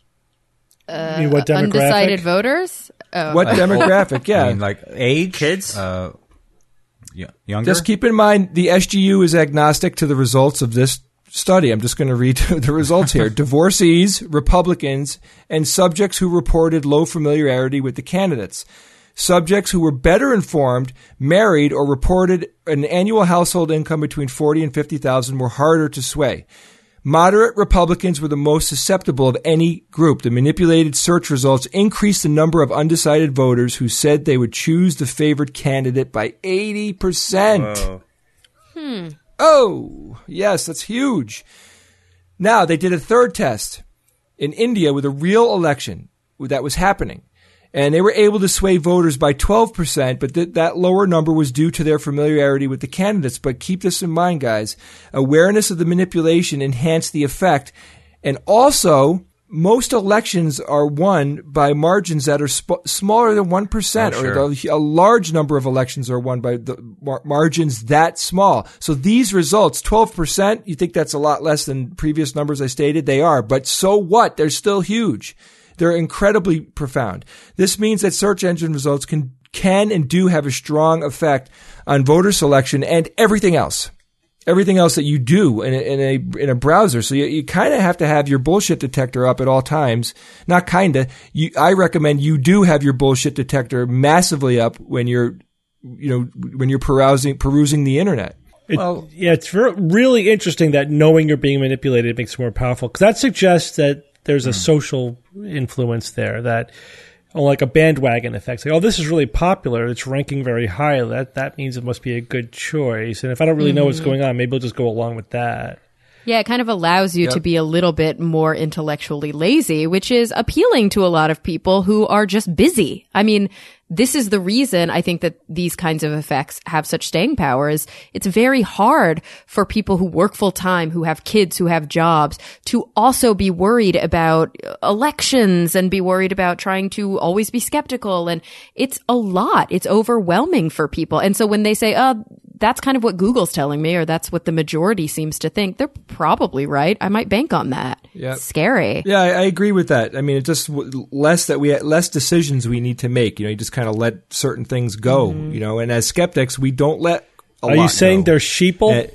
Speaker 4: Uh,
Speaker 2: you mean what demographic?
Speaker 4: Undecided voters? Oh.
Speaker 5: What demographic? Yeah.
Speaker 6: I mean, like age?
Speaker 3: Kids?
Speaker 6: Uh, yeah, younger?
Speaker 5: Just keep in mind, the S G U is agnostic to the results of this study. I'm just going to read the results here. Divorcees, Republicans, and subjects who reported low familiarity with the candidates. Subjects who were better informed, married, or reported an annual household income between forty and fifty thousand were harder to sway. Moderate Republicans were the most susceptible of any group. The manipulated search results increased the number of undecided voters who said they would choose the favored candidate by eighty percent.
Speaker 3: Whoa.
Speaker 4: Hmm.
Speaker 5: Oh, yes, that's huge. Now, they did a third test in India with a real election that was happening. And they were able to sway voters by twelve percent, but th- that lower number was due to their familiarity with the candidates. But keep this in mind, guys. Awareness of the manipulation enhanced the effect. And also, most elections are won by margins that are sp- smaller than one percent,
Speaker 6: Oh,
Speaker 5: or
Speaker 6: sure.
Speaker 5: the, a large number of elections are won by the mar- margins that small. So these results, twelve percent, you think that's a lot less than previous numbers I stated? They are. But so what? They're still huge. They're incredibly profound. This means that search engine results can, can and do have a strong effect on voter selection and everything else. Everything else that you do in a, in a, in a browser. So you, you kind of have to have your bullshit detector up at all times. Not kind of. You, I recommend you do have your bullshit detector massively up when you're, you know, when you're perusing, perusing the internet.
Speaker 2: It,
Speaker 6: Well-
Speaker 2: yeah, it's ver- really interesting that knowing you're being manipulated makes it more powerful, because that suggests that there's a social influence there, that or like a bandwagon effect. Like, oh, this is really popular. It's ranking very high. That that means it must be a good choice. And if I don't really know what's going on, maybe I'll just go along with that.
Speaker 4: Yeah, it kind of allows you
Speaker 5: Yep.
Speaker 4: to be a little bit more intellectually lazy, which is appealing to a lot of people who are just busy. I mean, this is the reason I think that these kinds of effects have such staying power. Is it's very hard for people who work full time, who have kids, who have jobs, to also be worried about elections and be worried about trying to always be skeptical. And it's a lot. It's overwhelming for people. And so when they say, oh, that's kind of what Google's telling me, or that's what the majority seems to think, they're probably right. I might bank on that.
Speaker 5: Yep.
Speaker 4: It's scary.
Speaker 5: Yeah, I, I agree with that. I mean, it's just w- less that we less decisions we need to make. You know, you just kind of let certain things go.
Speaker 4: Mm-hmm.
Speaker 5: You know, and as skeptics, we don't let. A
Speaker 2: Are
Speaker 5: lot
Speaker 2: you saying
Speaker 5: go.
Speaker 2: they're sheeple?
Speaker 5: Uh,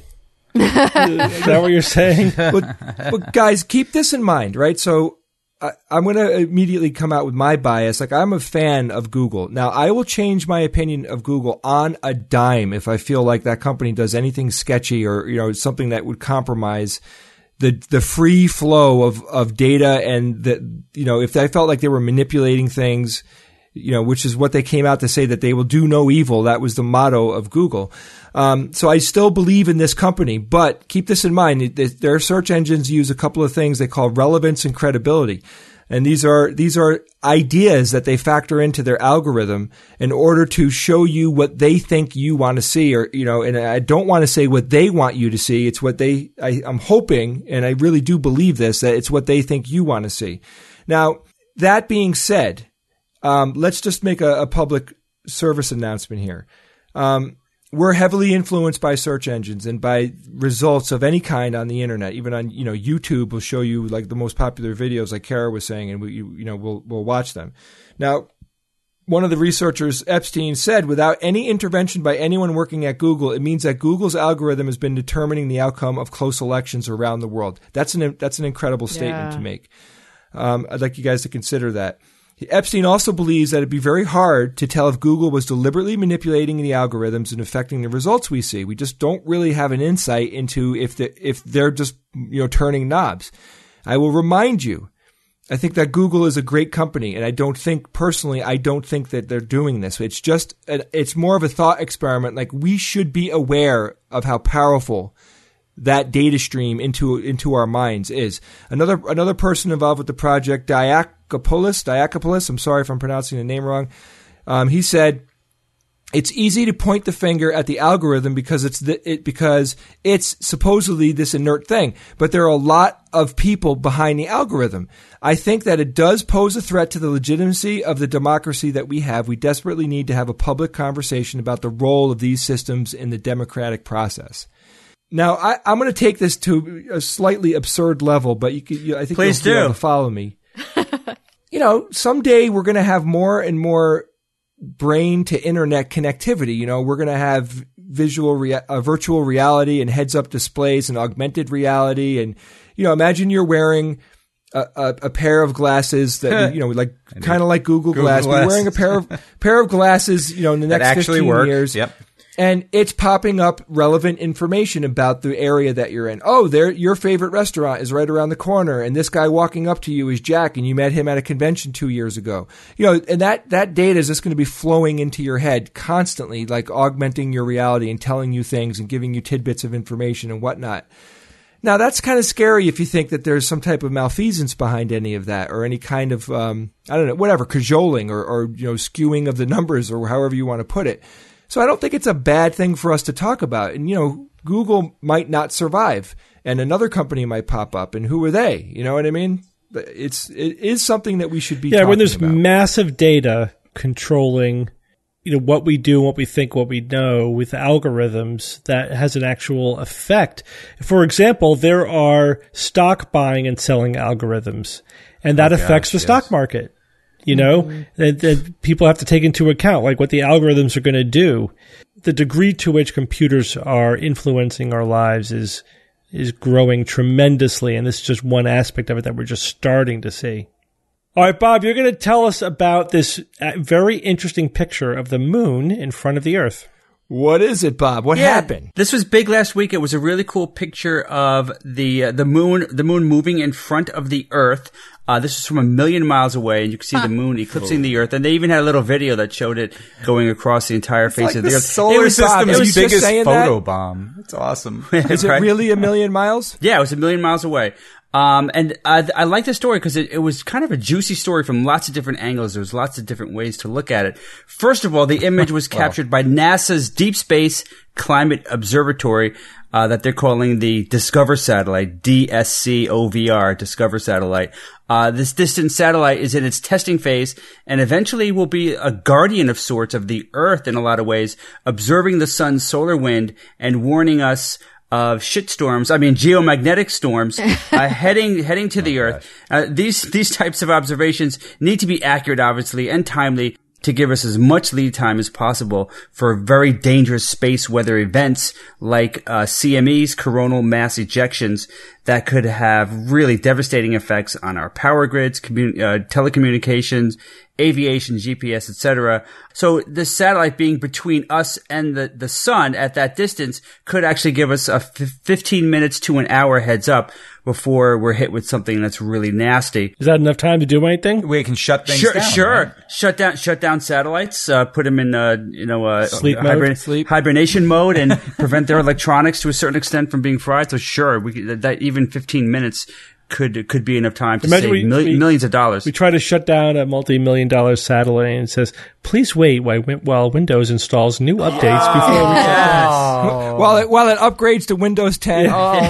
Speaker 2: Is that what you're saying?
Speaker 5: but, but guys, keep this in mind, right? So I, I'm going to immediately come out with my bias. Like, I'm a fan of Google. Now, I will change my opinion of Google on a dime if I feel like that company does anything sketchy or, you know, something that would compromise the the free flow of, of data, and that, you know, if I felt like they were manipulating things, you know, which is what they came out to say, that they will do no evil. That was the motto of Google. Um, so I still believe in this company, but keep this in mind. Their search engines use a couple of things they call relevance and credibility. And these are, these are ideas that they factor into their algorithm in order to show you what they think you want to see, or, you know, and I don't want to say what they want you to see. It's what they, I, I'm hoping, and I really do believe this, that it's what they think you want to see. Now, that being said, um, let's just make a, a public service announcement here. Um, We're heavily influenced by search engines and by results of any kind on the internet. Even on, you know, YouTube will show you like the most popular videos, like Kara was saying, and we, you, you know, we'll we'll watch them. Now, one of the researchers, Epstein, said, without any intervention by anyone working at Google, it means that Google's algorithm has been determining the outcome of close elections around the world. That's an that's an incredible statement
Speaker 4: Yeah.
Speaker 5: to make. Um, I'd like you guys to consider that. Epstein also believes that it'd be very hard to tell if Google was deliberately manipulating the algorithms and affecting the results we see. We just don't really have an insight into if the, if they're just, you know, turning knobs. I will remind you, I think that Google is a great company, and I don't think, personally, I don't think that they're doing this. It's just, it's more of a thought experiment. Like, we should be aware of how powerful that data stream into into our minds is. Another another person involved with the project, Diakopoulos, Diakopoulos, I'm sorry if I'm pronouncing the name wrong. Um, he said, it's easy to point the finger at the algorithm because it's the, it because it's supposedly this inert thing, but there are a lot of people behind the algorithm. I think that it does pose a threat to the legitimacy of the democracy that we have. We desperately need to have a public conversation about the role of these systems in the democratic process. Now, I, I'm going to take this to a slightly absurd level, but you, can, you I think
Speaker 6: Please
Speaker 5: you'll be
Speaker 6: do.
Speaker 5: able to follow me. You know, someday we're going to have more and more brain to internet connectivity. You know, we're going to have visual, rea- uh, virtual reality and heads-up displays and augmented reality. And, you know, imagine you're wearing a, a, a pair of glasses that, you know, like kind of like Google,
Speaker 6: Google
Speaker 5: Glass.
Speaker 6: Glass.
Speaker 5: We're wearing a pair of pair of glasses, you know, in the
Speaker 6: That
Speaker 5: next
Speaker 6: actually
Speaker 5: fifteen
Speaker 6: work.
Speaker 5: years.
Speaker 6: Yep.
Speaker 5: And it's popping up relevant information about the area that you're in. Oh, there, your favorite restaurant is right around the corner, and this guy walking up to you is Jack, and you met him at a convention two years ago. You know, and that, that data is just going to be flowing into your head constantly, like augmenting your reality and telling you things and giving you tidbits of information and whatnot. Now, that's kind of scary if you think that there's some type of malfeasance behind any of that, or any kind of, um, I don't know, whatever, cajoling or, or, you know, skewing of the numbers, or however you want to put it. So I don't think it's a bad thing for us to talk about. And, you know, Google might not survive, and another company might pop up, and who are they? You know what I mean? it's it is something that we should be.
Speaker 2: Yeah,
Speaker 5: talking
Speaker 2: when there's
Speaker 5: about.
Speaker 2: massive data controlling, you know, what we do, what we think, what we know with algorithms, that has an actual effect. For example, there are stock buying and selling algorithms, and that
Speaker 6: Oh,
Speaker 2: affects
Speaker 6: gosh,
Speaker 2: the
Speaker 6: yes.
Speaker 2: stock market. You know, mm-hmm. that, that people have to take into account, like what the algorithms are going to do. The degree to which computers are influencing our lives is is growing tremendously, and this is just one aspect of it that we're just starting to see. All right, Bob, you're going to tell us about this very interesting picture of the moon in front of the Earth.
Speaker 5: What is it, Bob? What
Speaker 3: yeah,
Speaker 5: happened?
Speaker 3: This was big last week. It was a really cool picture of the uh, the moon, the moon moving in front of the Earth. Uh, this was from a million miles away, and you could see the moon eclipsing the Earth. And they even had a little video that showed it going across the entire face
Speaker 6: Like
Speaker 3: of
Speaker 6: the
Speaker 3: the Earth.
Speaker 6: solar
Speaker 3: It was-
Speaker 6: system's
Speaker 3: it was
Speaker 5: just
Speaker 6: biggest
Speaker 5: saying
Speaker 6: photo
Speaker 5: that?
Speaker 6: bomb. It's awesome.
Speaker 5: Is it
Speaker 3: right?
Speaker 5: really a million miles?
Speaker 3: Yeah, it was a million miles away. Um, and I, I like the story because it, it was kind of a juicy story from lots of different angles. There was lots of different ways to look at it. First of all, the image was captured by NASA's Deep Space Climate Observatory, uh, that they're calling the Discover satellite, D S C O V R, Discover satellite. Uh, this distant satellite is in its testing phase and eventually will be a guardian of sorts of the Earth in a lot of ways, observing the sun's solar wind and warning us of shitstorms, I mean geomagnetic storms, uh, heading heading to the Earth. Uh, these these types of observations need to be accurate, obviously, and timely to give us as much lead time as possible for very dangerous space weather events like uh, C M Es, coronal mass ejections, that could have really devastating effects on our power grids, commun- uh, telecommunications, aviation, G P S, et cetera. So the satellite being between us and the, the sun at that distance could actually give us a f- fifteen minutes to an hour heads up before we're hit with something that's really nasty.
Speaker 2: Is that enough time to do anything?
Speaker 6: We can shut things
Speaker 3: Sure,
Speaker 6: down.
Speaker 3: sure.
Speaker 6: Right?
Speaker 3: Shut down, shut down satellites. Uh, put them in, uh, you know, uh,
Speaker 2: Sleep mode?
Speaker 5: Sleep.
Speaker 3: hibernation mode, and prevent their electronics to a certain extent from being fried. So sure, we could, that even fifteen minutes could could be enough time to
Speaker 2: Imagine
Speaker 3: save
Speaker 2: we-
Speaker 3: mil-
Speaker 2: we-
Speaker 3: millions of dollars.
Speaker 2: We try to shut down a multi-million dollar satellite and it says, please wait while while Windows installs new updates before we
Speaker 6: Oh.
Speaker 5: While it while it upgrades to Windows ten.
Speaker 6: Oh,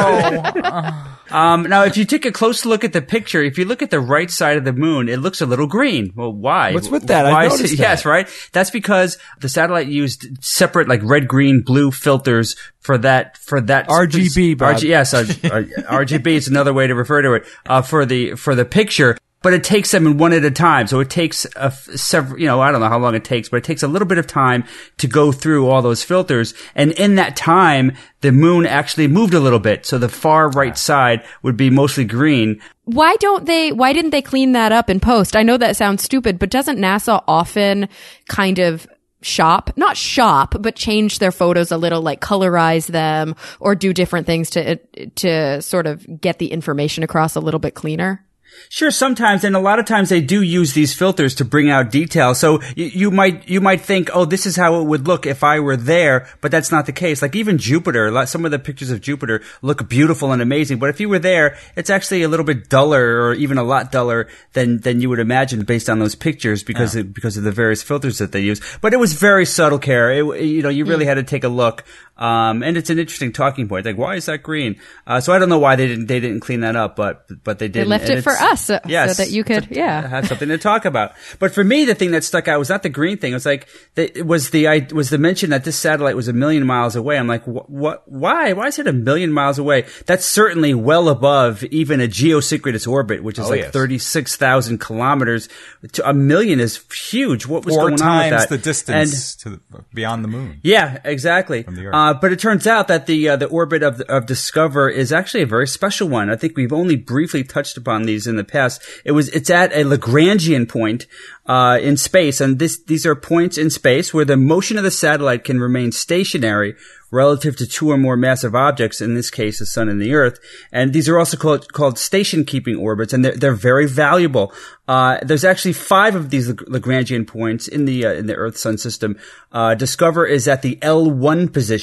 Speaker 6: no.
Speaker 3: Um, now, if you take a close look at the picture, if you look at the right side of the moon, it looks a little green. Well, why?
Speaker 5: What's with that? I
Speaker 3: Why is
Speaker 5: noticed
Speaker 3: it-
Speaker 5: that.
Speaker 3: Yes, right? That's because the satellite used separate, like, red, green, blue filters for that, for that.
Speaker 5: R G B, Bob.
Speaker 3: R G, yes, uh, uh, R G B is another way to refer to it, uh, for the, for the picture. But it takes them in one at a time. So it takes a f- several, you know, I don't know how long it takes, but it takes a little bit of time to go through all those filters. And in that time, the moon actually moved a little bit. So the far right side would be mostly green.
Speaker 4: Why don't they, why didn't they clean that up in post? I know that sounds stupid, but doesn't NASA often kind of shop, not shop, but change their photos a little, like colorize them or do different things to, to sort of get the information across a little bit cleaner?
Speaker 3: Sure, sometimes, and a lot of times they do use these filters to bring out detail. So you, you might you might think, oh, this is how it would look if I were there, but that's not the case. Like even Jupiter, like some of the pictures of Jupiter look beautiful and amazing, but if you were there, it's actually a little bit duller, or even a lot duller than than you would imagine based on those pictures because of, because of the various filters that they use. But it was very subtle care. It, you know, you really had to take a look. Um, and it's an interesting talking point. Like, why is that green? Uh, so I don't know why they didn't, they didn't clean that up, but, but they did.
Speaker 4: They left it for us so,
Speaker 3: yes,
Speaker 4: so that you could,
Speaker 3: to,
Speaker 4: yeah.
Speaker 3: to have something to talk about. But for me, the thing that stuck out was not the green thing. It was like, the, it was the, I, was the mention that this satellite was a million miles away. I'm like, what, what, why? Why is it a million miles away? That's certainly well above even a geosynchronous orbit, which is
Speaker 6: Oh,
Speaker 3: like
Speaker 6: yes.
Speaker 3: thirty-six thousand kilometers. To a million is huge. What was
Speaker 6: Four
Speaker 3: going on with
Speaker 6: times
Speaker 3: that?
Speaker 6: the distance to the, beyond the moon.
Speaker 3: Yeah, exactly.
Speaker 6: the Earth.
Speaker 3: Uh, but it turns out that the uh, the orbit of of Discover is actually a very special one. I think we've only briefly touched upon these in the past. It was it's at a Lagrangian point uh, in space, and this these are points in space where the motion of the satellite can remain stationary relative to two or more massive objects, in this case, the sun and the earth. And these are also called, called station-keeping orbits, and they're, they're very valuable. Uh, there's actually five of these Lagrangian points in the, uh, in the Earth-Sun system. Uh, Discover is at the L one position.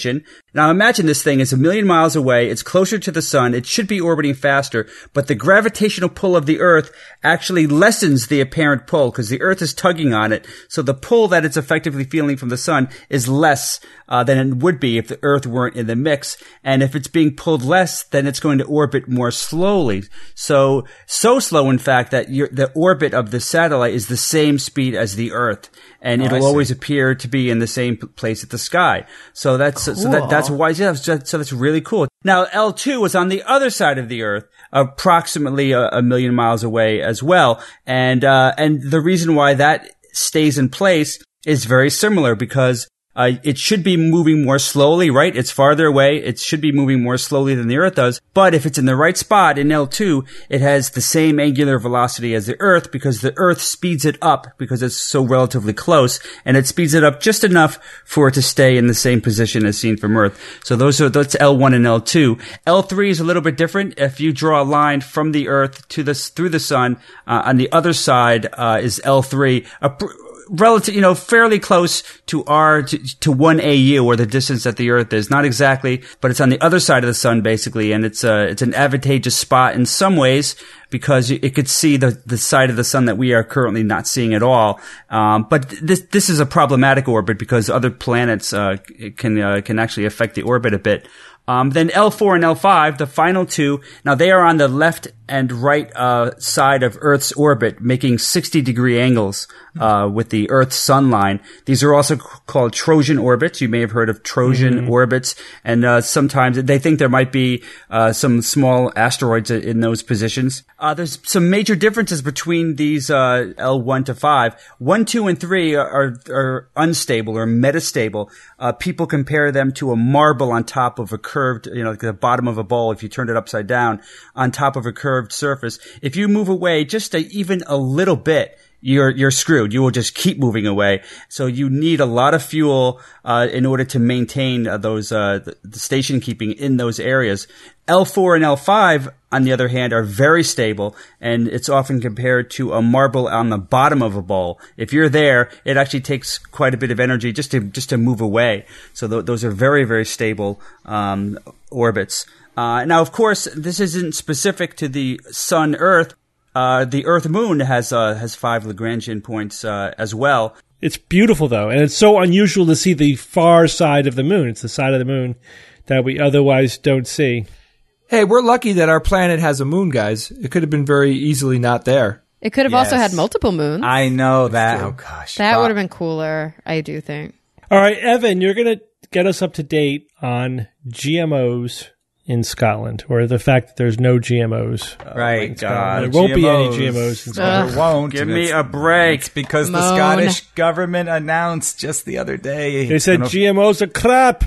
Speaker 3: Now imagine this thing is a million miles away, it's closer to the sun, it should be orbiting faster, but the gravitational pull of the Earth actually lessens the apparent pull because the Earth is tugging on it. So the pull that it's effectively feeling from the sun is less uh, than it would be if the Earth weren't in the mix. And if it's being pulled less, then it's going to orbit more slowly. So, so slow in fact that your, the orbit of the satellite is the same speed as the Earth. And
Speaker 6: Oh,
Speaker 3: it'll
Speaker 6: I see.
Speaker 3: always appear to be in the same p- place at the sky. So that's so that that's why yeah, so so that's really cool. Now L two was on the other side of the Earth, approximately a, a million miles away as well. And uh and the reason why that stays in place is very similar because Uh, it should be moving more slowly, right? It's farther away. It should be moving more slowly than the Earth does. But if it's in the right spot in L two, it has the same angular velocity as the Earth because the Earth speeds it up because it's so relatively close, and it speeds it up just enough for it to stay in the same position as seen from Earth. So those are, that's L one and L two. L three is a little bit different. If you draw a line from the Earth to the, through the sun, uh, on the other side, uh, is L three. A pr- Relative, you know, fairly close to R to, to one A U, or the distance that the Earth is. Not exactly, but it's on the other side of the sun, basically, and it's a it's an advantageous spot in some ways because it could see the the side of the sun that we are currently not seeing at all. Um, but this this is a problematic orbit because other planets uh, can uh, can actually affect the orbit a bit. Um, then L four and L five, the final two, now they are on the left and right uh, side of Earth's orbit, making sixty degree angles uh, with the Earth-Sun line. These are also c- called Trojan orbits. You may have heard of Trojan mm-hmm. orbits, and uh, sometimes they think there might be uh, some small asteroids in those positions. Uh, there's some major differences between these uh, L one to five. one, two, and three are, are unstable or metastable. Uh, people compare them to a marble on top of a curved, you know, like the bottom of a bowl if you turned it upside down on top of a curved surface. If you move away just a, even a little bit, you're you're screwed. You will just keep moving away. So you need a lot of fuel uh in order to maintain uh, those uh the, the station keeping in those areas. L four and L five, on the other hand, are very stable, and it's often compared to a marble on the bottom of a bowl. If you're there, it actually takes quite a bit of energy just to just to move away. So th- those are very very stable um orbits. Uh now, of course, this isn't specific to the Sun Earth. Uh, the Earth Moon has, uh, has five Lagrangian points, uh, as well.
Speaker 2: It's beautiful, though, and it's so unusual to see the far side of the moon. It's the side of the moon that we otherwise don't see.
Speaker 5: Hey, we're lucky that our planet has a moon, guys. It could have been very easily not there.
Speaker 4: It could have
Speaker 6: Yes.
Speaker 4: also had multiple moons.
Speaker 6: I know that. Oh, gosh.
Speaker 4: that
Speaker 6: Bob-
Speaker 4: would have been cooler, I do think.
Speaker 2: All right, Evan, you're going to get us up to date on G M Os in Scotland, or the fact that there's no G M Os.
Speaker 6: Right.
Speaker 2: Scotland.
Speaker 6: God.
Speaker 2: There won't be any
Speaker 6: G
Speaker 2: G
Speaker 6: M
Speaker 2: M
Speaker 6: Os.
Speaker 2: Os in Scotland.
Speaker 6: There won't.
Speaker 3: Give
Speaker 6: and
Speaker 3: me
Speaker 6: it's-
Speaker 3: a break.
Speaker 6: It's because the
Speaker 4: Moan.
Speaker 6: Scottish government announced just the other day.
Speaker 2: They said
Speaker 6: You know,
Speaker 2: G M Os are crap.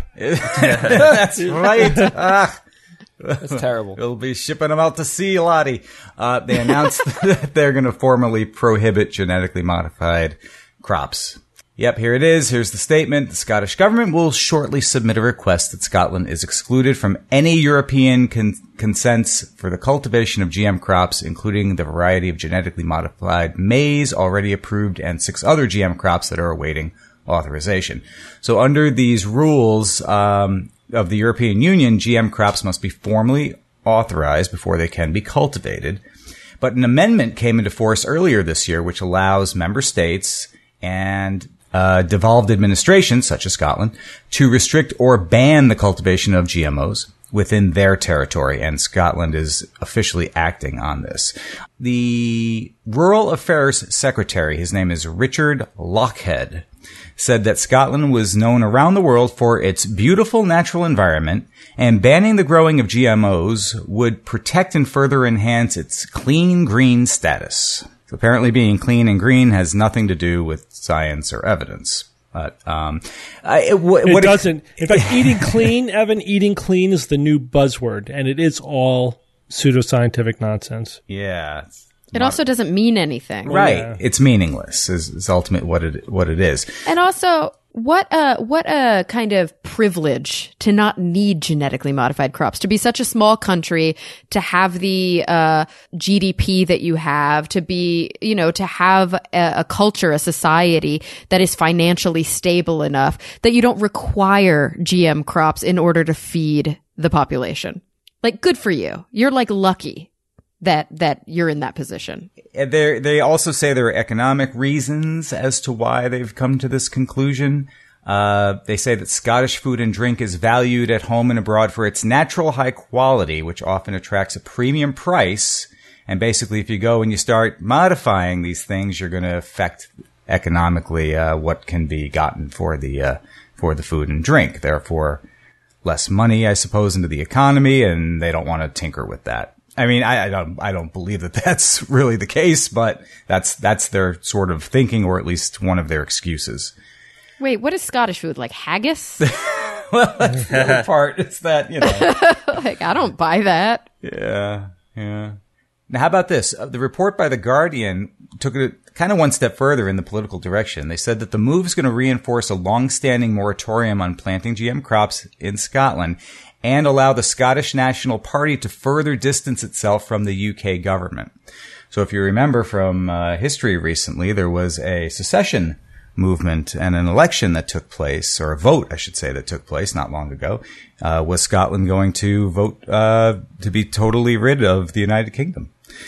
Speaker 6: That's right. Ah,
Speaker 5: That's terrible.
Speaker 6: we'll be shipping them out to sea, Lottie. Uh, they announced that they're going to formally prohibit genetically modified crops. Yep, here it is. Here's the statement. The Scottish government will shortly submit a request that Scotland is excluded from any European con- consents for the cultivation of G M crops, including the variety of genetically modified maize already approved and six other G M crops that are awaiting authorization. So under these rules um, of the European Union, G M crops must be formally authorized before they can be cultivated. But an amendment came into force earlier this year, which allows member states and uh, devolved administrations, such as Scotland, to restrict or ban the cultivation of G M Os within their territory, and Scotland is officially acting on this. The Rural Affairs Secretary, his name is Richard Lochhead, said that Scotland was known around the world for its beautiful natural environment, and banning the growing of G M Os would protect and further enhance its clean green status. So apparently being clean and green has nothing to do with science or evidence. But um, I, it, w-
Speaker 2: It
Speaker 6: what
Speaker 2: doesn't. In fact, eating clean, Evan, eating clean is the new buzzword, and it is all pseudoscientific nonsense.
Speaker 6: Yeah.
Speaker 4: It also doesn't mean anything.
Speaker 6: Right.
Speaker 2: yeah.
Speaker 6: It's meaningless is, is ultimate what it what it is.
Speaker 4: And also, What a, what a kind of privilege to not need genetically modified crops, to be such a small country, to have the, uh, G D P that you have, to be, you know, to have a, a culture, a society that is financially stable enough that you don't require G M crops in order to feed the population. Like, good for you. You're like lucky that, that you're in that position.
Speaker 6: They they also say there are economic reasons as to why they've come to this conclusion. Uh, they say that Scottish food and drink is valued at home and abroad for its natural high quality, which often attracts a premium price. And basically, if you go and you start modifying these things, you're going to affect economically uh, what can be gotten for the uh, for the food and drink. Therefore, less money, I suppose, into the economy, and they don't want to tinker with that. I mean, I, I don't, I don't believe that that's really the case, but that's, that's their sort of thinking, or at least one of their excuses.
Speaker 4: Wait, what is Scottish food? Like haggis?
Speaker 6: Well, that's the other part. It's that, you know.
Speaker 4: Like, I don't buy that.
Speaker 6: Yeah, yeah. Now, how about this? Uh, the report by The Guardian took it kind of one step further in the political direction. They said that the move is going to reinforce a long-standing moratorium on planting G M crops in Scotland and allow the Scottish National Party to further distance itself from the U K government. So if you remember from uh, history recently, there was a secession movement and an election that took place, or a vote, I should say, that took place not long ago. Uh, was Scotland going to vote uh, to be totally rid of the United Kingdom?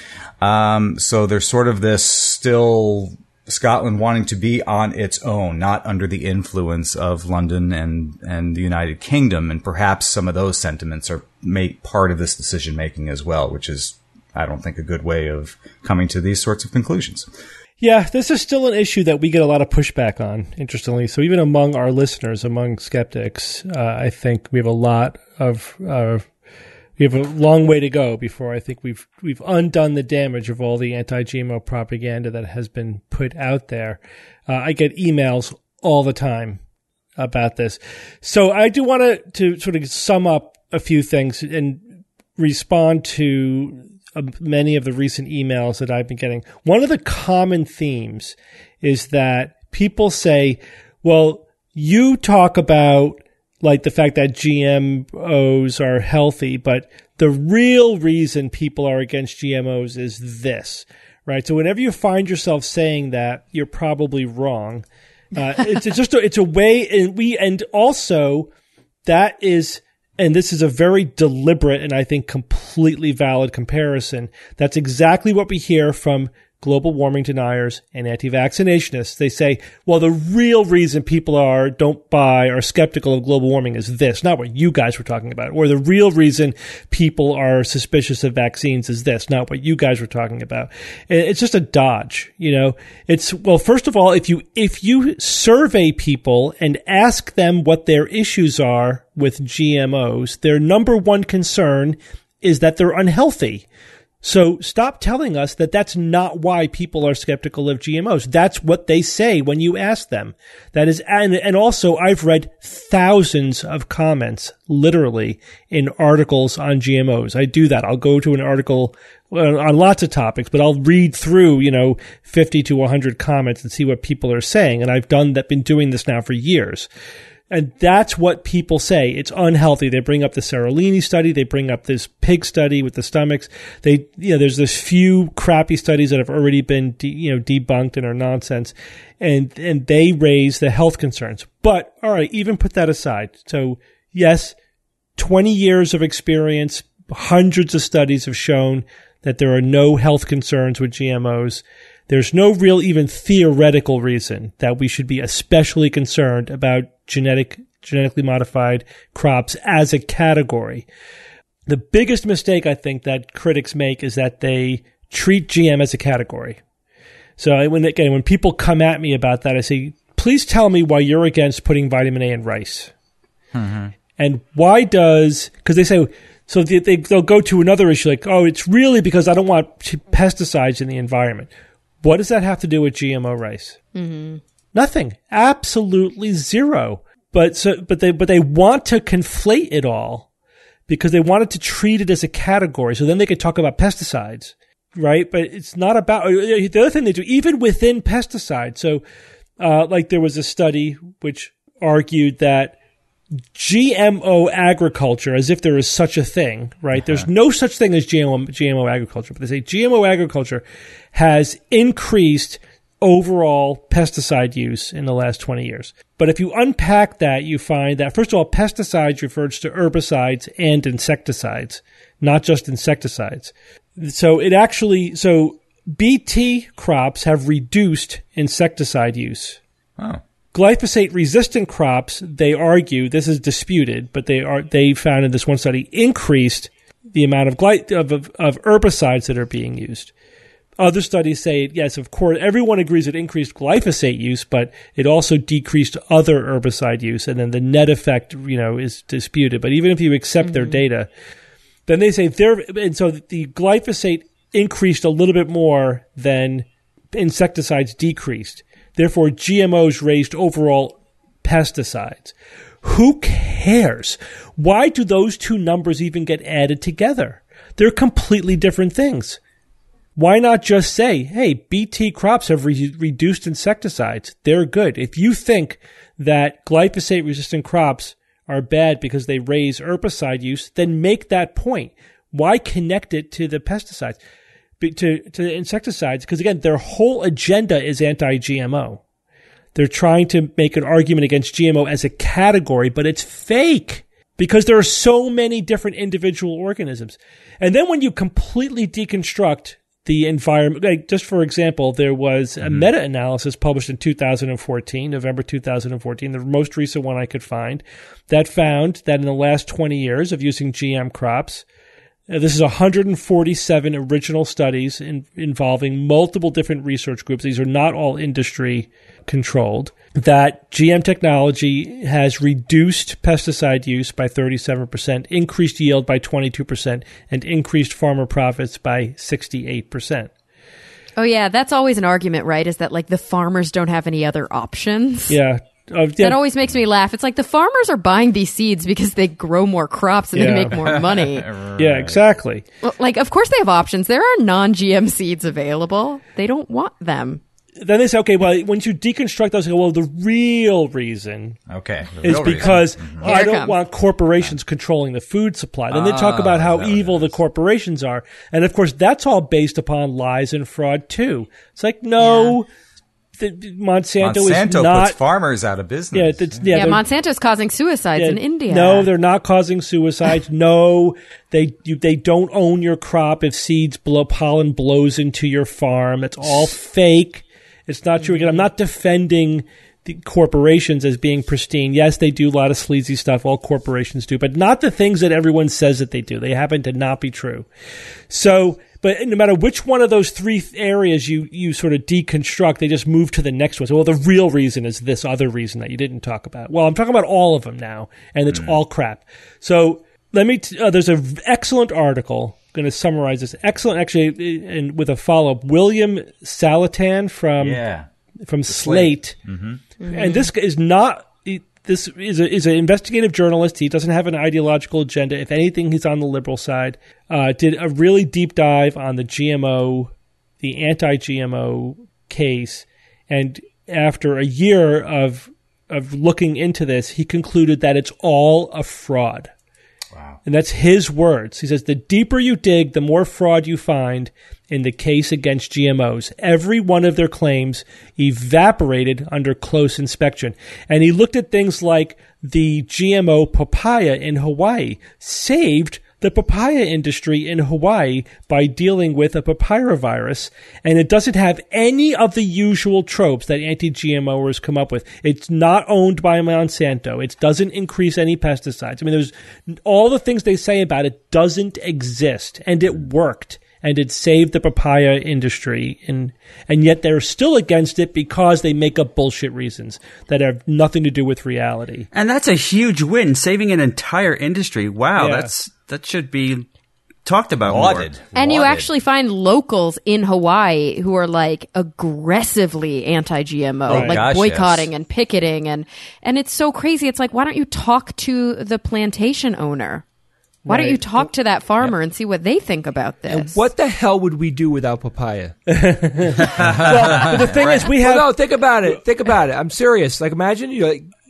Speaker 6: Um, so there's sort of this still Scotland wanting to be on its own, not under the influence of London and, and the United Kingdom. And perhaps some of those sentiments are made part of this decision making as well, which is, I don't think, a good way of coming to these sorts of conclusions.
Speaker 2: Yeah, this is still an issue that we get a lot of pushback on, interestingly. So even among our listeners, among skeptics, uh, I think we have a lot of, uh, we have a long way to go before I think we've we've undone the damage of all the anti-G M O propaganda that has been put out there. Uh, I get emails all the time about this. So I do want to to sort of sum up a few things and respond to uh, many of the recent emails that I've been getting. One of the common themes is that people say, well, you talk about like the fact that G M Os are healthy, but the real reason people are against G M Os is this, right? So whenever you find yourself saying that, you're probably wrong. Uh, it's, it's just a, it's a way, and we, and also that is, and this is a very deliberate and I think completely valid comparison. That's exactly what we hear from global warming deniers and anti-vaccinationists. They say, well, the real reason people are, don't buy, are skeptical of global warming is this, not what you guys were talking about. Or the real reason people are suspicious of vaccines is this, not what you guys were talking about. It's just a dodge, you know. It's, well, first of all, if you, if you survey people and ask them what their issues are with G M Os, their number one concern is that they're unhealthy. So stop telling us that that's not why people are skeptical of G M Os. That's what they say when you ask them. That is, and, and also I've read thousands of comments, literally, in articles on G M Os. I do that. I'll go to an article on lots of topics, but I'll read through, you know, fifty to one hundred comments and see what people are saying. And I've done that, been doing this now for years. And that's what people say. It's unhealthy. They bring up the Seralini study. They bring up this pig study with the stomachs. They, you know, there's this few crappy studies that have already been, de, you know, debunked and are nonsense. And, and they raise the health concerns. But, all right, even put that aside. So, yes, twenty years of experience, hundreds of studies have shown that there are no health concerns with G M Os. There's no real even theoretical reason that we should be especially concerned about genetic, genetically modified crops as a category. The biggest mistake I think that critics make is that they treat G M as a category. So when, again, when people come at me about that, I say, please tell me why you're against putting vitamin A in rice. Mm-hmm. And why does, because they say, so they, they, they'll go to another issue like, oh, it's really because I don't want pesticides in the environment. What does that have to do with G M O rice? Mm-hmm. Nothing. Absolutely zero. But so, but they, but they want to conflate it all because they wanted to treat it as a category. So then they could talk about pesticides, right? But it's not about, the other thing they do, even within pesticides. So, uh, like there was a study which argued that G M O agriculture, as if there is such a thing, right? Uh-huh. There's no such thing as G M O, G M O agriculture, but they say G M O agriculture has increased overall pesticide use in the last twenty years. But if you unpack that, you find that, first of all, pesticides refers to herbicides and insecticides, not just insecticides. So it actually, so B T crops have reduced insecticide use.
Speaker 6: Oh.
Speaker 2: Glyphosate-resistant crops, they argue, this is disputed, but they are they found in this one study increased the amount of, gly- of, of, of herbicides that are being used. Other studies say, yes, of course, everyone agrees it increased glyphosate use, but it also decreased other herbicide use, and then the net effect, you know, is disputed. But even if you accept mm-hmm. their data, then they say there, and so the glyphosate increased a little bit more than insecticides decreased. Therefore, G M Os raised overall pesticides. Who cares? Why do those two numbers even get added together? They're completely different things. Why not just say, hey, B T crops have re- reduced insecticides. They're good. If you think that glyphosate-resistant crops are bad because they raise herbicide use, then make that point. Why connect it to the pesticides? To, to the insecticides, because again, their whole agenda is anti-G M O. They're trying to make an argument against G M O as a category, but it's fake because there are so many different individual organisms. And then when you completely deconstruct the environment, like just for example, there was a mm-hmm. meta-analysis published in two thousand fourteen, November two thousand fourteen, the most recent one I could find, that found that in the last twenty years of using G M crops, Uh, this is one hundred forty-seven original studies in, involving multiple different research groups. These are not all industry controlled. That G M technology has reduced pesticide use by thirty-seven percent, increased yield by twenty-two percent, and increased farmer profits by sixty-eight percent.
Speaker 4: Oh, yeah. That's always an argument, right? Is that like the farmers don't have any other options?
Speaker 2: Yeah. Uh, yeah.
Speaker 4: That always makes me laugh. It's like the farmers are buying these seeds because they grow more crops and
Speaker 2: yeah.
Speaker 4: they make more money.
Speaker 6: Right.
Speaker 2: Yeah, exactly.
Speaker 4: Well, like, of course they have options. There are non-G M seeds available. They don't want them.
Speaker 2: Then they say, okay, well, once you deconstruct those, they go, well, the real reason
Speaker 6: okay, the
Speaker 2: is
Speaker 6: real
Speaker 2: because
Speaker 6: reason.
Speaker 2: Mm-hmm. I don't want corporations yeah. controlling the food supply. Then they talk
Speaker 6: ah,
Speaker 2: about how evil the corporations are. And, of course, that's all based upon lies and fraud, too. It's like, no... Yeah. The, Monsanto,
Speaker 6: Monsanto
Speaker 2: is not,
Speaker 6: puts farmers out of business.
Speaker 2: Yeah, it's, yeah,
Speaker 4: yeah Monsanto's causing suicides
Speaker 2: yeah,
Speaker 4: in India.
Speaker 2: No, they're not causing suicides. No, they you, they don't own your crop if seeds blow, pollen blows into your farm. It's all fake. It's not true. Again, I'm not defending the corporations as being pristine. Yes, they do a lot of sleazy stuff. All corporations do, but not the things that everyone says that they do. They happen to not be true. So. But no matter which one of those three areas you, you sort of deconstruct, they just move to the next one. So, well, the real reason is this other reason that you didn't talk about. Well, I'm talking about all of them now, and it's mm. all crap. So let me, t- uh, there's an excellent article. I'm going to summarize this. Excellent, actually, and with a follow-up. William Salatan from,
Speaker 6: yeah.
Speaker 2: from Slate. Slate. Mm-hmm. Mm-hmm. And this is not... This is a, is an investigative journalist. He doesn't have an ideological agenda. If anything, he's on the liberal side. Uh, did a really deep dive on the G M O, the anti-G M O case. And after a year of of looking into this, he concluded that it's all a fraud.
Speaker 6: Wow.
Speaker 2: And that's his words. He says, the deeper you dig, the more fraud you find in the case against G M Os. Every one of their claims evaporated under close inspection. And he looked at things like the G M O papaya in Hawaii saved the papaya industry in Hawaii by dealing with a papyrovirus, and it doesn't have any of the usual tropes that anti-G M Oers come up with. It's not owned by Monsanto. It doesn't increase any pesticides. I mean, there's all the things they say about it doesn't exist, and it worked. And it saved the papaya industry, and and yet they're still against it because they make up bullshit reasons that have nothing to do with reality.
Speaker 3: And that's a huge win, saving an entire industry. Wow,
Speaker 2: yeah.
Speaker 3: that's that should be talked about
Speaker 6: Lauded.
Speaker 3: more.
Speaker 4: And
Speaker 6: Lauded.
Speaker 4: you actually find locals in Hawaii who are like aggressively anti-G M O,
Speaker 2: Right.
Speaker 4: like
Speaker 6: Gosh,
Speaker 4: boycotting
Speaker 6: yes.
Speaker 4: and picketing, and and it's so crazy. It's like, why don't you talk to the plantation owner? Why don't you talk to that farmer and see what they think about this?
Speaker 5: And what the hell would we do without papaya?
Speaker 2: Well, but the thing is, we have...
Speaker 5: Well, no, think about it. Think about it. I'm serious. Like, imagine you like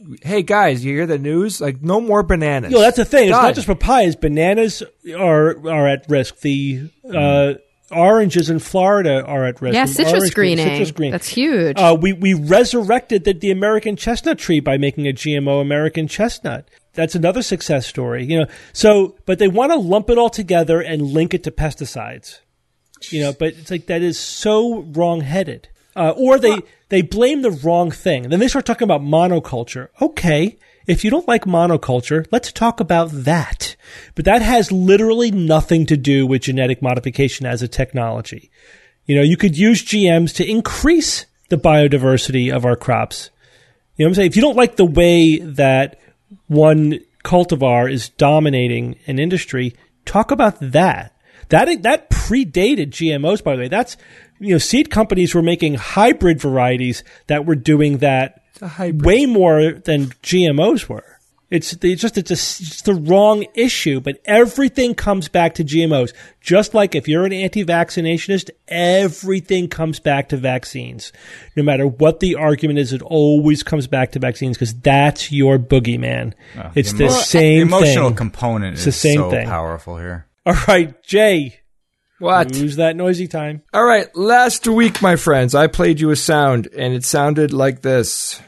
Speaker 5: hey guys, you hear the news? Like, no more bananas.
Speaker 2: No, that's the thing. It's
Speaker 5: Done.
Speaker 2: not just papayas. Bananas are are at risk. The uh, oranges in Florida are at risk.
Speaker 4: Yeah,
Speaker 2: The
Speaker 4: citrus
Speaker 2: orange-
Speaker 4: greening.
Speaker 2: Citrus green.
Speaker 4: That's huge.
Speaker 2: Uh, we we resurrected the, the American chestnut tree by making a G M O American chestnut. That's another success story. You know, so but they want to lump it all together and link it to pesticides. You know, but it's like that is so wrong-headed. Uh, or they, they blame the wrong thing. And then they start talking about monoculture. Okay, if you don't like monoculture, let's talk about that. But that has literally nothing to do with genetic modification as a technology. You know, you could use G Ms to increase the biodiversity of our crops. You know what I'm saying? If you don't like the way that one cultivar is dominating an industry, talk about that. That that predated G M Os, by the way. That's, you know, seed companies were making hybrid varieties that were doing that way more than G M Os were. It's, it's just it's, a, it's the wrong issue, but everything comes back to G M Os. Just like if you're an anti-vaccinationist, everything comes back to vaccines. No matter what the argument is, it always comes back to vaccines because that's your boogeyman.
Speaker 6: Oh,
Speaker 2: it's
Speaker 6: the
Speaker 2: the
Speaker 6: emo-
Speaker 2: same
Speaker 6: the emotional
Speaker 2: thing.
Speaker 6: component
Speaker 2: It's
Speaker 6: is
Speaker 2: the same
Speaker 6: so
Speaker 2: thing.
Speaker 6: powerful here.
Speaker 2: All right, Jay.
Speaker 5: What?
Speaker 2: Who's that noisy time?
Speaker 5: All right, last week, my friends, I played you a sound, and it sounded like this.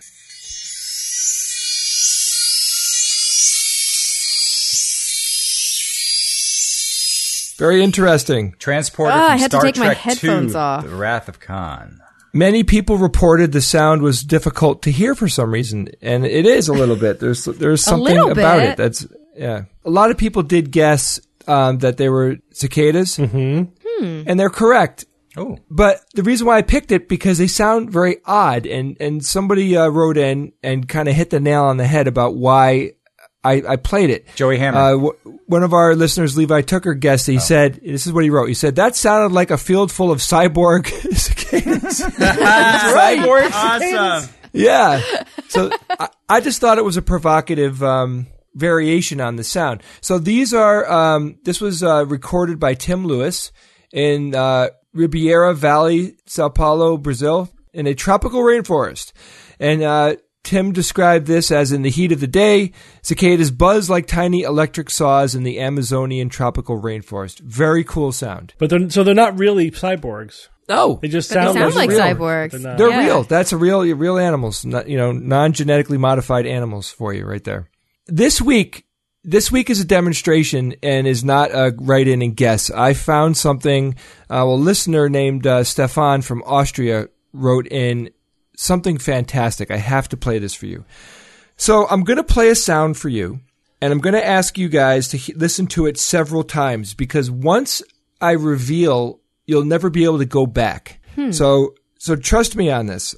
Speaker 5: Very interesting.
Speaker 6: Transporter
Speaker 4: Ah,
Speaker 6: from
Speaker 4: I had to
Speaker 6: Star
Speaker 4: take my
Speaker 6: Trek
Speaker 4: headphones
Speaker 6: two,
Speaker 4: off.
Speaker 6: The Wrath of Khan.
Speaker 5: Many people reported the sound was difficult to hear for some reason, and it is a little bit. There's there's something
Speaker 4: little
Speaker 5: about
Speaker 4: bit.
Speaker 5: it that's yeah. A lot of people did guess um, that they were cicadas, mm-hmm. and they're correct.
Speaker 6: Oh,
Speaker 5: But the reason why I picked it because they sound very odd, and and somebody uh, wrote in and kind of hit the nail on the head about why I, I played it.
Speaker 6: Joey Hammer.
Speaker 5: Uh, w- one of our listeners, Levi Tucker, guessed. He
Speaker 6: Oh.
Speaker 5: said, "This is what he wrote." He said that sounded like a field full of cyborg cicadas. That's right.
Speaker 6: Awesome.
Speaker 5: Yeah. So I, I just thought it was a provocative um, variation on the sound. So these are. Um, this was uh, recorded by Tim Lewis in uh, Ribeira Valley, Sao Paulo, Brazil, in a tropical rainforest, and. Uh, Tim described this as in the heat of the day, cicadas buzz like tiny electric saws in the Amazonian tropical rainforest. Very cool sound.
Speaker 2: But they're, so they're not really cyborgs.
Speaker 5: No,
Speaker 2: They just
Speaker 4: But they
Speaker 2: sound,
Speaker 4: sound like
Speaker 2: real.
Speaker 4: cyborgs.
Speaker 2: They're not.
Speaker 5: they're
Speaker 4: Yeah.
Speaker 5: real. That's a real, real animals. Not, you know, non-genetically modified animals for you right there. This week, this week is a demonstration and is not a write in and guess. I found something. Uh, well, a listener named uh, Stefan from Austria wrote in something fantastic. I have to play this for you. So I'm going to play a sound for you, and I'm going to ask you guys to he- listen to it several times because once I reveal, you'll never be able to go back. So, so trust me on this.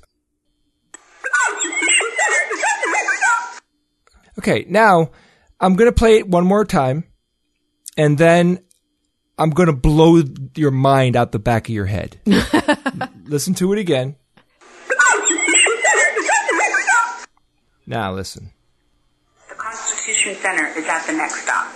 Speaker 5: Okay, now I'm going to play it one more time, and then I'm going to blow your mind out the back of your head. Listen to it again. Now listen.
Speaker 7: The Constitution Center is at the next stop.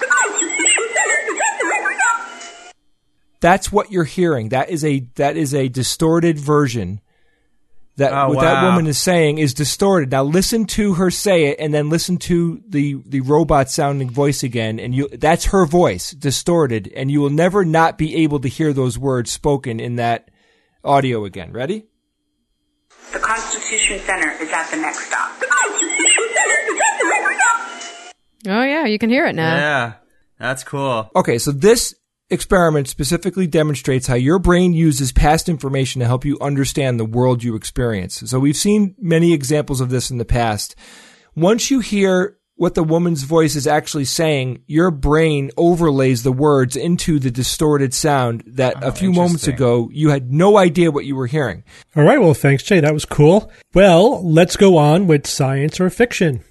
Speaker 5: That's what you're hearing. That is a that is a distorted version. That
Speaker 6: Oh,
Speaker 5: what that
Speaker 6: wow.
Speaker 5: woman is saying is distorted. Now listen to her say it, and then listen to the the robot sounding voice again, and you that's her voice distorted, and you will never not be able to hear those words spoken in that audio again. Ready?
Speaker 7: The Constitution Center is at the next stop.
Speaker 4: Oh, yeah, you can hear it now.
Speaker 3: Yeah, that's cool.
Speaker 5: Okay, so this experiment specifically demonstrates how your brain uses past information to help you understand the world you experience. So we've seen many examples of this in the past. Once you hear what the woman's voice is actually saying, your brain overlays the words into the distorted sound that
Speaker 6: Oh,
Speaker 5: a few moments
Speaker 6: interesting.
Speaker 5: ago you had no idea what you were hearing.
Speaker 2: All right. Well, thanks, Jay. That was cool. Well, let's go on with science or fiction.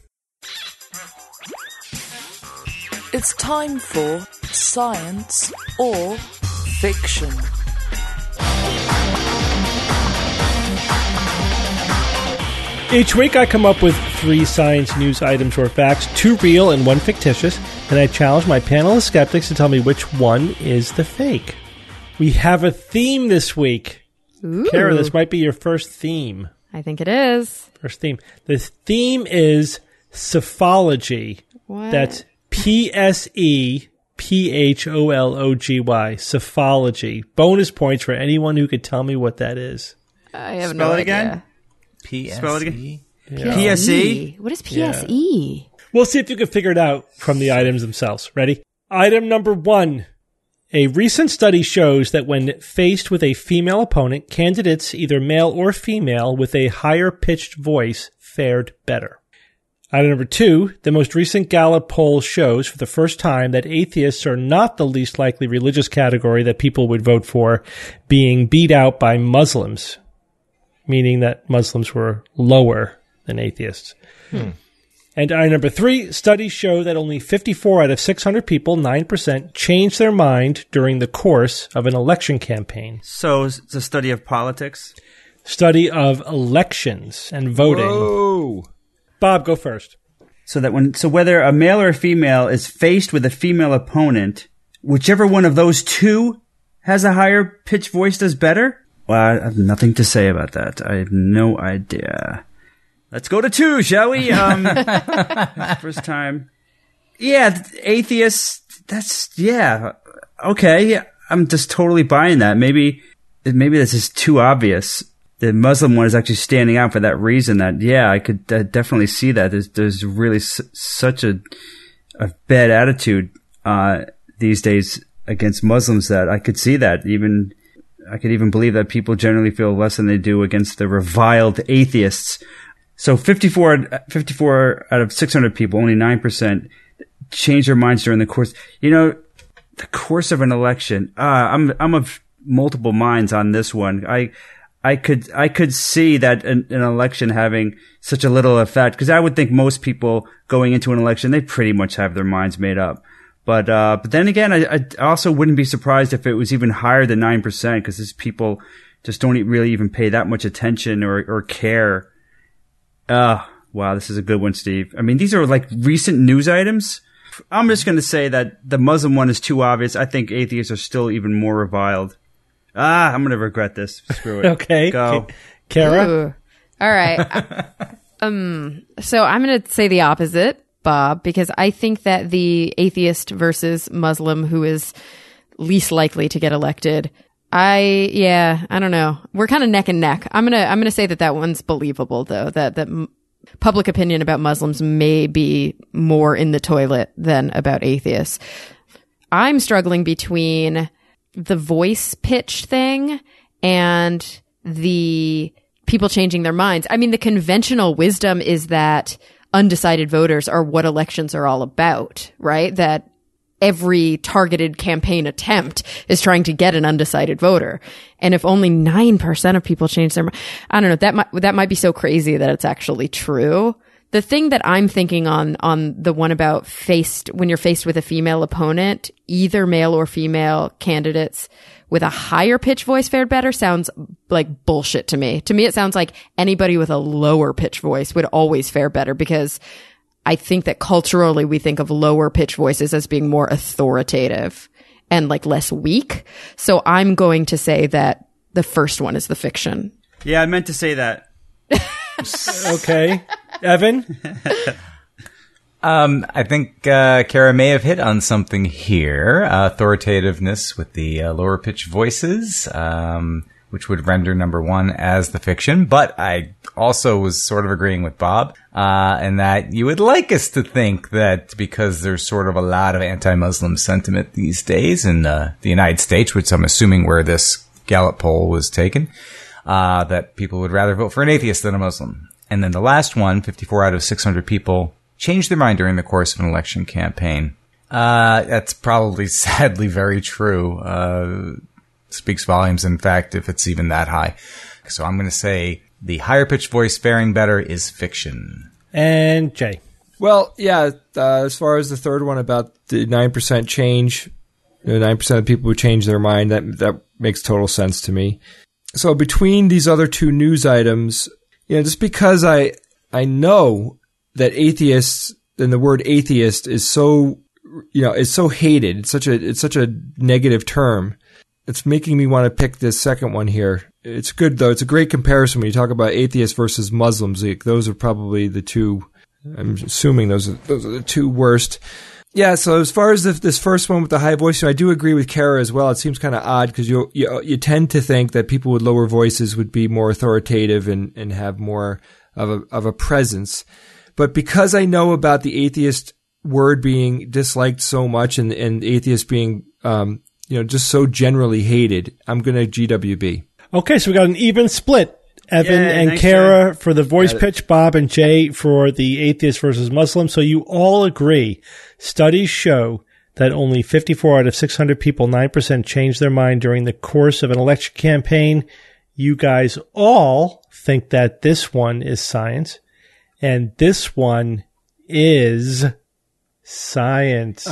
Speaker 1: It's time for science or fiction.
Speaker 2: Each week I come up with three science news items or facts, two real and one fictitious, and I challenge my panel of skeptics to tell me which one is the fake. We have a theme this week.
Speaker 4: Ooh.
Speaker 2: Kara, this might be your first theme.
Speaker 4: I think it is.
Speaker 2: First theme. The theme is Psephology.
Speaker 4: What?
Speaker 2: That's P S E P H O L O G Y. Psephology. Bonus points for anyone who could tell me what that is.
Speaker 4: I have
Speaker 3: Spell
Speaker 4: no
Speaker 3: it
Speaker 4: idea.
Speaker 3: again?
Speaker 6: P S E.
Speaker 3: Spell it again.
Speaker 2: Yeah.
Speaker 3: P S E?
Speaker 4: What is P S E?
Speaker 2: We'll see if you can figure it out from the items themselves. Ready? Item number one. A recent study shows that when faced with a female opponent, candidates, either male or female, with a higher pitched voice fared better. Item number two. The most recent Gallup poll shows for the first time that atheists are not the least likely religious category that people would vote for, being beat out by Muslims, meaning that Muslims were lower than atheists. Hmm. And item number three, studies show that only fifty-four out of six hundred people, nine percent, change their mind during the course of an election campaign.
Speaker 3: So it's a study of politics?
Speaker 2: Study of elections and voting.
Speaker 5: Whoa.
Speaker 2: Bob, go first.
Speaker 3: So that when, so whether a male or a female is faced with a female opponent, whichever one of those two has a higher pitch voice does better? Well, I have nothing to say about that. I have no idea. Let's go to two, shall we? Um, first time. Yeah, atheists, that's, yeah. Okay, I'm just totally buying that. Maybe, maybe this is too obvious. The Muslim one is actually standing out for that reason that, yeah, I could uh, definitely see that. There's, there's really s- such a, a bad attitude, uh, these days against Muslims that I could see that. Even, I could even believe that people generally feel less than they do against the reviled atheists. So fifty-four, fifty-four out of six hundred people, only nine percent change their minds during the course. You know, the course of an election, uh, I'm, I'm of multiple minds on this one. I, I could, I could see that an, an election having such a little effect, because I would think most people going into an election, they pretty much have their minds made up. But, uh, but then again, I, I also wouldn't be surprised if it was even higher than nine percent, because these people just don't really even pay that much attention or, or care. Uh, wow, this is a good one, Steve. I mean, these are like recent news items. I'm just going to say that the Muslim one is too obvious. I think atheists are still even more reviled. Ah, I'm going to regret this. Screw it.
Speaker 2: Okay.
Speaker 3: Go.
Speaker 2: Kara?
Speaker 4: Ooh. All right. um. So I'm going to say the opposite, Bob, because I think that the atheist versus Muslim who is least likely to get elected, I, yeah, I don't know. We're kind of neck and neck. I'm going to, I'm going to say that that one's believable though, that, that m- public opinion about Muslims may be more in the toilet than about atheists. I'm struggling between the voice pitch thing and the people changing their minds. I mean, the conventional wisdom is that undecided voters are what elections are all about, right? That every targeted campaign attempt is trying to get an undecided voter. And if only nine percent of people change their mind, I don't know, that might, that might be so crazy that it's actually true. The thing that I'm thinking on, on the one about faced, when you're faced with a female opponent, either male or female candidates with a higher pitch voice fared better sounds like bullshit to me. To me, it sounds like anybody with a lower pitch voice would always fare better, because I think that culturally we think of lower pitch voices as being more authoritative and like less weak. So I'm going to say that the first one is the fiction.
Speaker 3: Yeah, I meant to say that.
Speaker 2: Okay. Evan?
Speaker 6: Um, I think uh, Kara may have hit on something here. Uh, authoritativeness with the uh, lower pitch voices, um, which would render number one as the fiction. But I also was sort of agreeing with Bob, uh, in that you would like us to think that because there's sort of a lot of anti-Muslim sentiment these days in uh, the United States, which I'm assuming where this Gallup poll was taken, uh, that people would rather vote for an atheist than a Muslim. And then the last one, fifty-four out of six hundred people changed their mind during the course of an election campaign. Uh, that's probably sadly very true. Uh, speaks volumes, in fact, if it's even that high. So I'm going to say the higher pitched voice faring better is fiction.
Speaker 2: And Jay?
Speaker 5: Well, yeah, uh, as far as the third one about the nine percent change, you know, nine percent of people who change their mind, that that makes total sense to me. So between these other two news items, you know, just because I I know that atheists and the word atheist is so, you know, is so hated. It's such a it's such a negative term. It's making me want to pick this second one here. It's good though. It's a great comparison when you talk about atheists versus Muslims. Like, those are probably the two I'm assuming those are, those are the two worst. Yeah, so as far as the, this first one with the high voice, I do agree with Kara as well. It seems kind of odd because you, you you tend to think that people with lower voices would be more authoritative and, and have more of a of a presence. But because I know about the atheist word being disliked so much and and atheist being um you know just so generally hated, I'm going to G W B.
Speaker 2: Okay, so we got an even split. Evan
Speaker 3: Yay,
Speaker 2: and
Speaker 3: nice
Speaker 2: Kara
Speaker 3: job.
Speaker 2: for the voice pitch, Bob and Jay for the atheist versus Muslim. So you all agree. Studies show that only fifty-four out of six hundred people, nine percent, change their mind during the course of an election campaign. You guys all think that this one is science, and this one is science.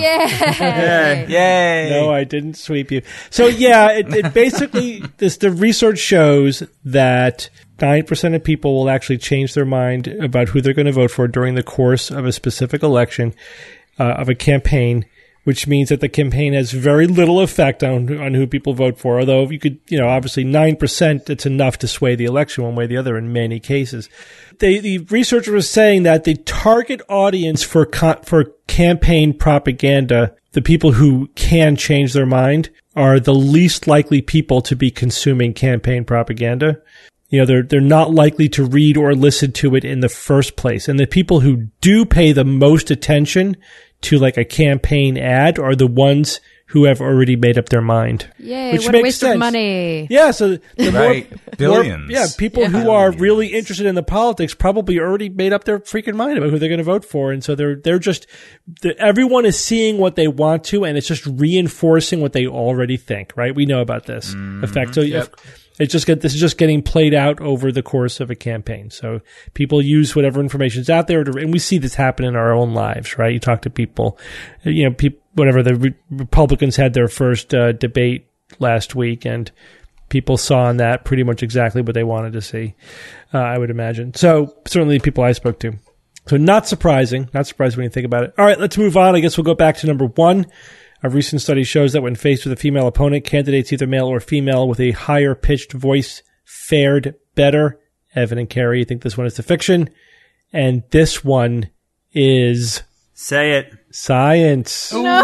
Speaker 4: Yay!
Speaker 6: Yay!
Speaker 2: No, I didn't sweep you. So yeah, it, it basically, this, the research shows that nine percent of people will actually change their mind about who they're going to vote for during the course of a specific election, uh, of a campaign, which means that the campaign has very little effect on, on who people vote for. Although you could, you know, obviously nine percent, it's enough to sway the election one way or the other in many cases. They, the researcher was saying that the target audience for co- for campaign propaganda, the people who can change their mind, are the least likely people to be consuming campaign propaganda. You know, they're they're not likely to read or listen to it in the first place. And the people who do pay the most attention to like a campaign ad are the ones who have already made up their mind.
Speaker 4: Yay,
Speaker 2: which
Speaker 4: what a
Speaker 2: makes
Speaker 4: waste
Speaker 2: sense.
Speaker 4: of money.
Speaker 2: Yeah, so the
Speaker 6: Right.
Speaker 2: more,
Speaker 6: Billions.
Speaker 2: more- yeah, people
Speaker 4: Yeah.
Speaker 2: who are really interested in the politics probably already made up their freaking mind about who they're going to vote for, and so they're they're just the, everyone is seeing what they want to, and it's just reinforcing what they already think. Right? We know about this effect. So if, it's just get this is just getting played out over the course of a campaign. So people use whatever information's out there, to, and we see this happen in our own lives. Right? You talk to people, you know, people. Whatever, the Re- Republicans had their first uh, debate last week, and people saw in that pretty much exactly what they wanted to see, uh, I would imagine. So certainly people I spoke to. So not surprising, not surprising when you think about it. All right, let's move on. I guess we'll go back to number one. A recent study shows that when faced with a female opponent, candidates either male or female with a higher pitched voice fared better. Evan and Carrie, you think this one is the fiction, and this one is
Speaker 3: Say it.
Speaker 2: science.
Speaker 4: No.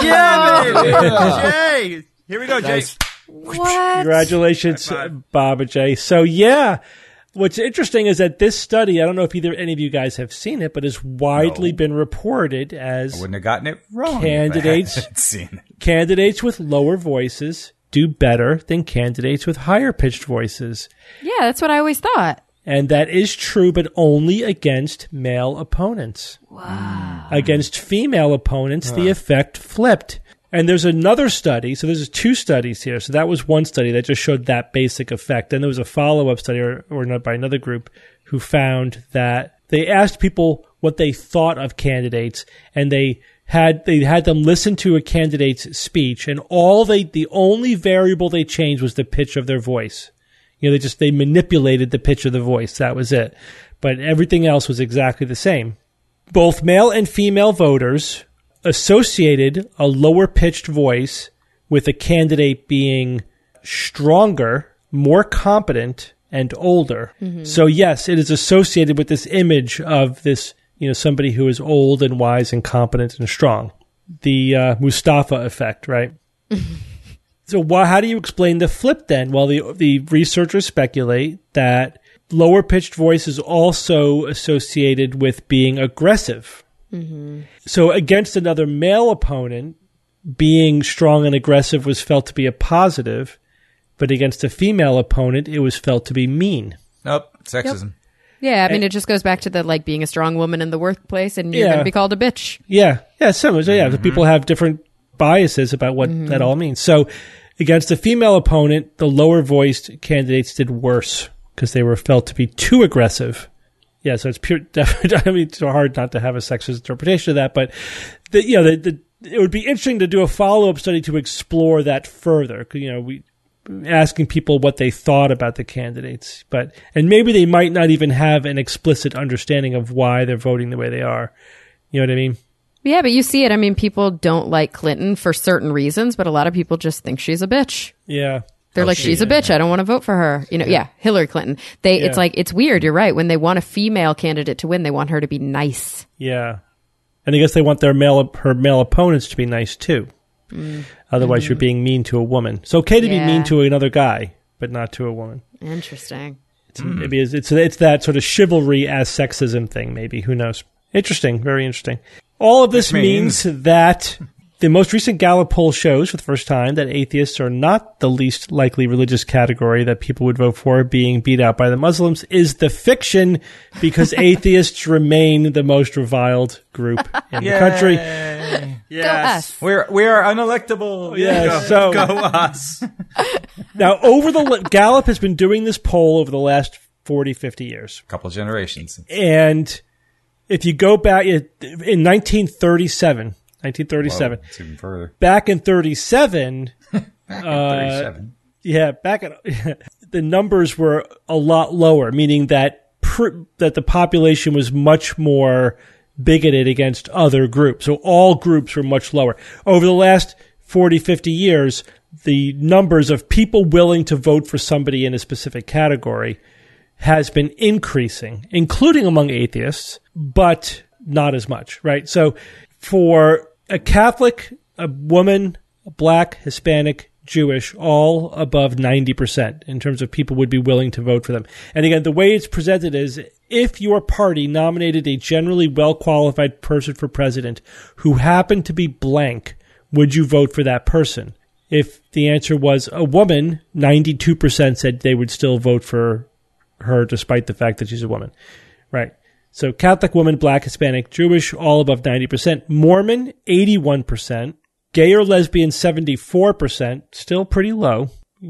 Speaker 3: Jay! Here we go, Jay.
Speaker 4: What?
Speaker 2: Congratulations, Bob and Jay. So yeah, what's interesting is that this study, I don't know if either any of you guys have seen it, but has widely
Speaker 6: No.
Speaker 2: been reported as
Speaker 6: Wouldn't have gotten it wrong.
Speaker 2: Candidates.
Speaker 6: If I had seen it.
Speaker 2: candidates with lower voices do better than candidates with higher pitched voices.
Speaker 4: Yeah, that's what I always thought.
Speaker 2: And that is true, but only against male opponents. Wow. Against female opponents, the effect flipped. And there's another study. So there's two studies here. So that was one study that just showed that basic effect. Then there was a follow-up study or, or not by another group who found that they asked people what they thought of candidates, and they had they had them listen to a candidate's speech, and all they the only variable they changed was the pitch of their voice. You know, they just, they manipulated the pitch of the voice. That was it. But everything else was exactly the same. Both male and female voters associated a lower pitched voice with a candidate being stronger, more competent, and older. Mm-hmm. So yes, it is associated with this image of this, you know, somebody who is old and wise and competent and strong. The uh, Mustafa effect, right? So why, how do you explain the flip then? Well, the the researchers speculate that lower pitched voice is also associated with being aggressive. Mm-hmm. So against another male opponent, being strong and aggressive was felt to be a positive, but against a female opponent, it was felt to be mean.
Speaker 6: Nope, sexism.
Speaker 4: Yeah, I mean, it just goes back to the, like, being a strong woman in the workplace and you're
Speaker 2: Yeah.
Speaker 4: going to be called a bitch.
Speaker 2: Yeah, yeah, similar. So yeah,
Speaker 6: Mm-hmm.
Speaker 2: people have different biases about what that all means. So against a female opponent, the lower voiced candidates did worse because they were felt to be too aggressive. Yeah, so it's pure. I mean, it's hard not to have a sexist interpretation of that, but the, you know, the, the, it would be interesting to do a follow up study to explore that further. You know, we asking people what they thought about the candidates, but and maybe they might not even have an explicit understanding of why they're voting the way they are. You know what I mean?
Speaker 4: Yeah, but you see it. I mean, people don't like Clinton for certain reasons, but a lot of people just think she's a bitch.
Speaker 2: Yeah.
Speaker 4: They're like, she's a bitch. I don't want to vote for her. You know, yeah, Hillary Clinton. They,
Speaker 2: Yeah.
Speaker 4: it's like, it's weird. You're right. When they want a female candidate to win, they want her to be nice.
Speaker 2: Yeah. And I guess they want their male, her male opponents to be nice too.
Speaker 4: Mm.
Speaker 2: Otherwise, you're being mean to a woman. It's okay to
Speaker 4: Yeah.
Speaker 2: be mean to another guy, but not to a woman.
Speaker 4: Interesting.
Speaker 2: It's, Maybe it's, it's it's that sort of chivalry as sexism thing. Maybe, who knows? Interesting, very interesting. All of this
Speaker 6: Which means-
Speaker 2: means that the most recent Gallup poll shows for the first time that atheists are not the least likely religious category that people would vote for, being beat out by the Muslims is the fiction, because atheists remain the most reviled group in the country.
Speaker 4: Go us.
Speaker 6: We're we are unelectable.
Speaker 2: Yeah,
Speaker 6: Go,
Speaker 2: so-
Speaker 6: go us.
Speaker 2: Now, over the Gallup has been doing this poll over the last forty, fifty years.
Speaker 6: Couple generations.
Speaker 2: And if you go back in nineteen thirty-seven, nineteen thirty-seven,
Speaker 6: Whoa, it's even further.
Speaker 2: back in thirty-seven, uh,
Speaker 6: thirty-seven.
Speaker 2: yeah, back at the numbers were a lot lower, meaning that pr- that the population was much more bigoted against other groups. So all groups were much lower. Over the last forty, fifty years, the numbers of people willing to vote for somebody in a specific category has been increasing, including among atheists, but not as much, right? So for a Catholic, a woman, a black, Hispanic, Jewish, all above ninety percent in terms of people would be willing to vote for them. And again, the way it's presented is if your party nominated a generally well-qualified person for president who happened to be blank, would you vote for that person? If the answer was a woman, ninety-two percent said they would still vote for her despite the fact that she's a woman. Right. So Catholic, woman, black, Hispanic, Jewish, all above ninety percent. Mormon, eighty-one percent. Gay or lesbian, seventy-four percent. Still pretty low.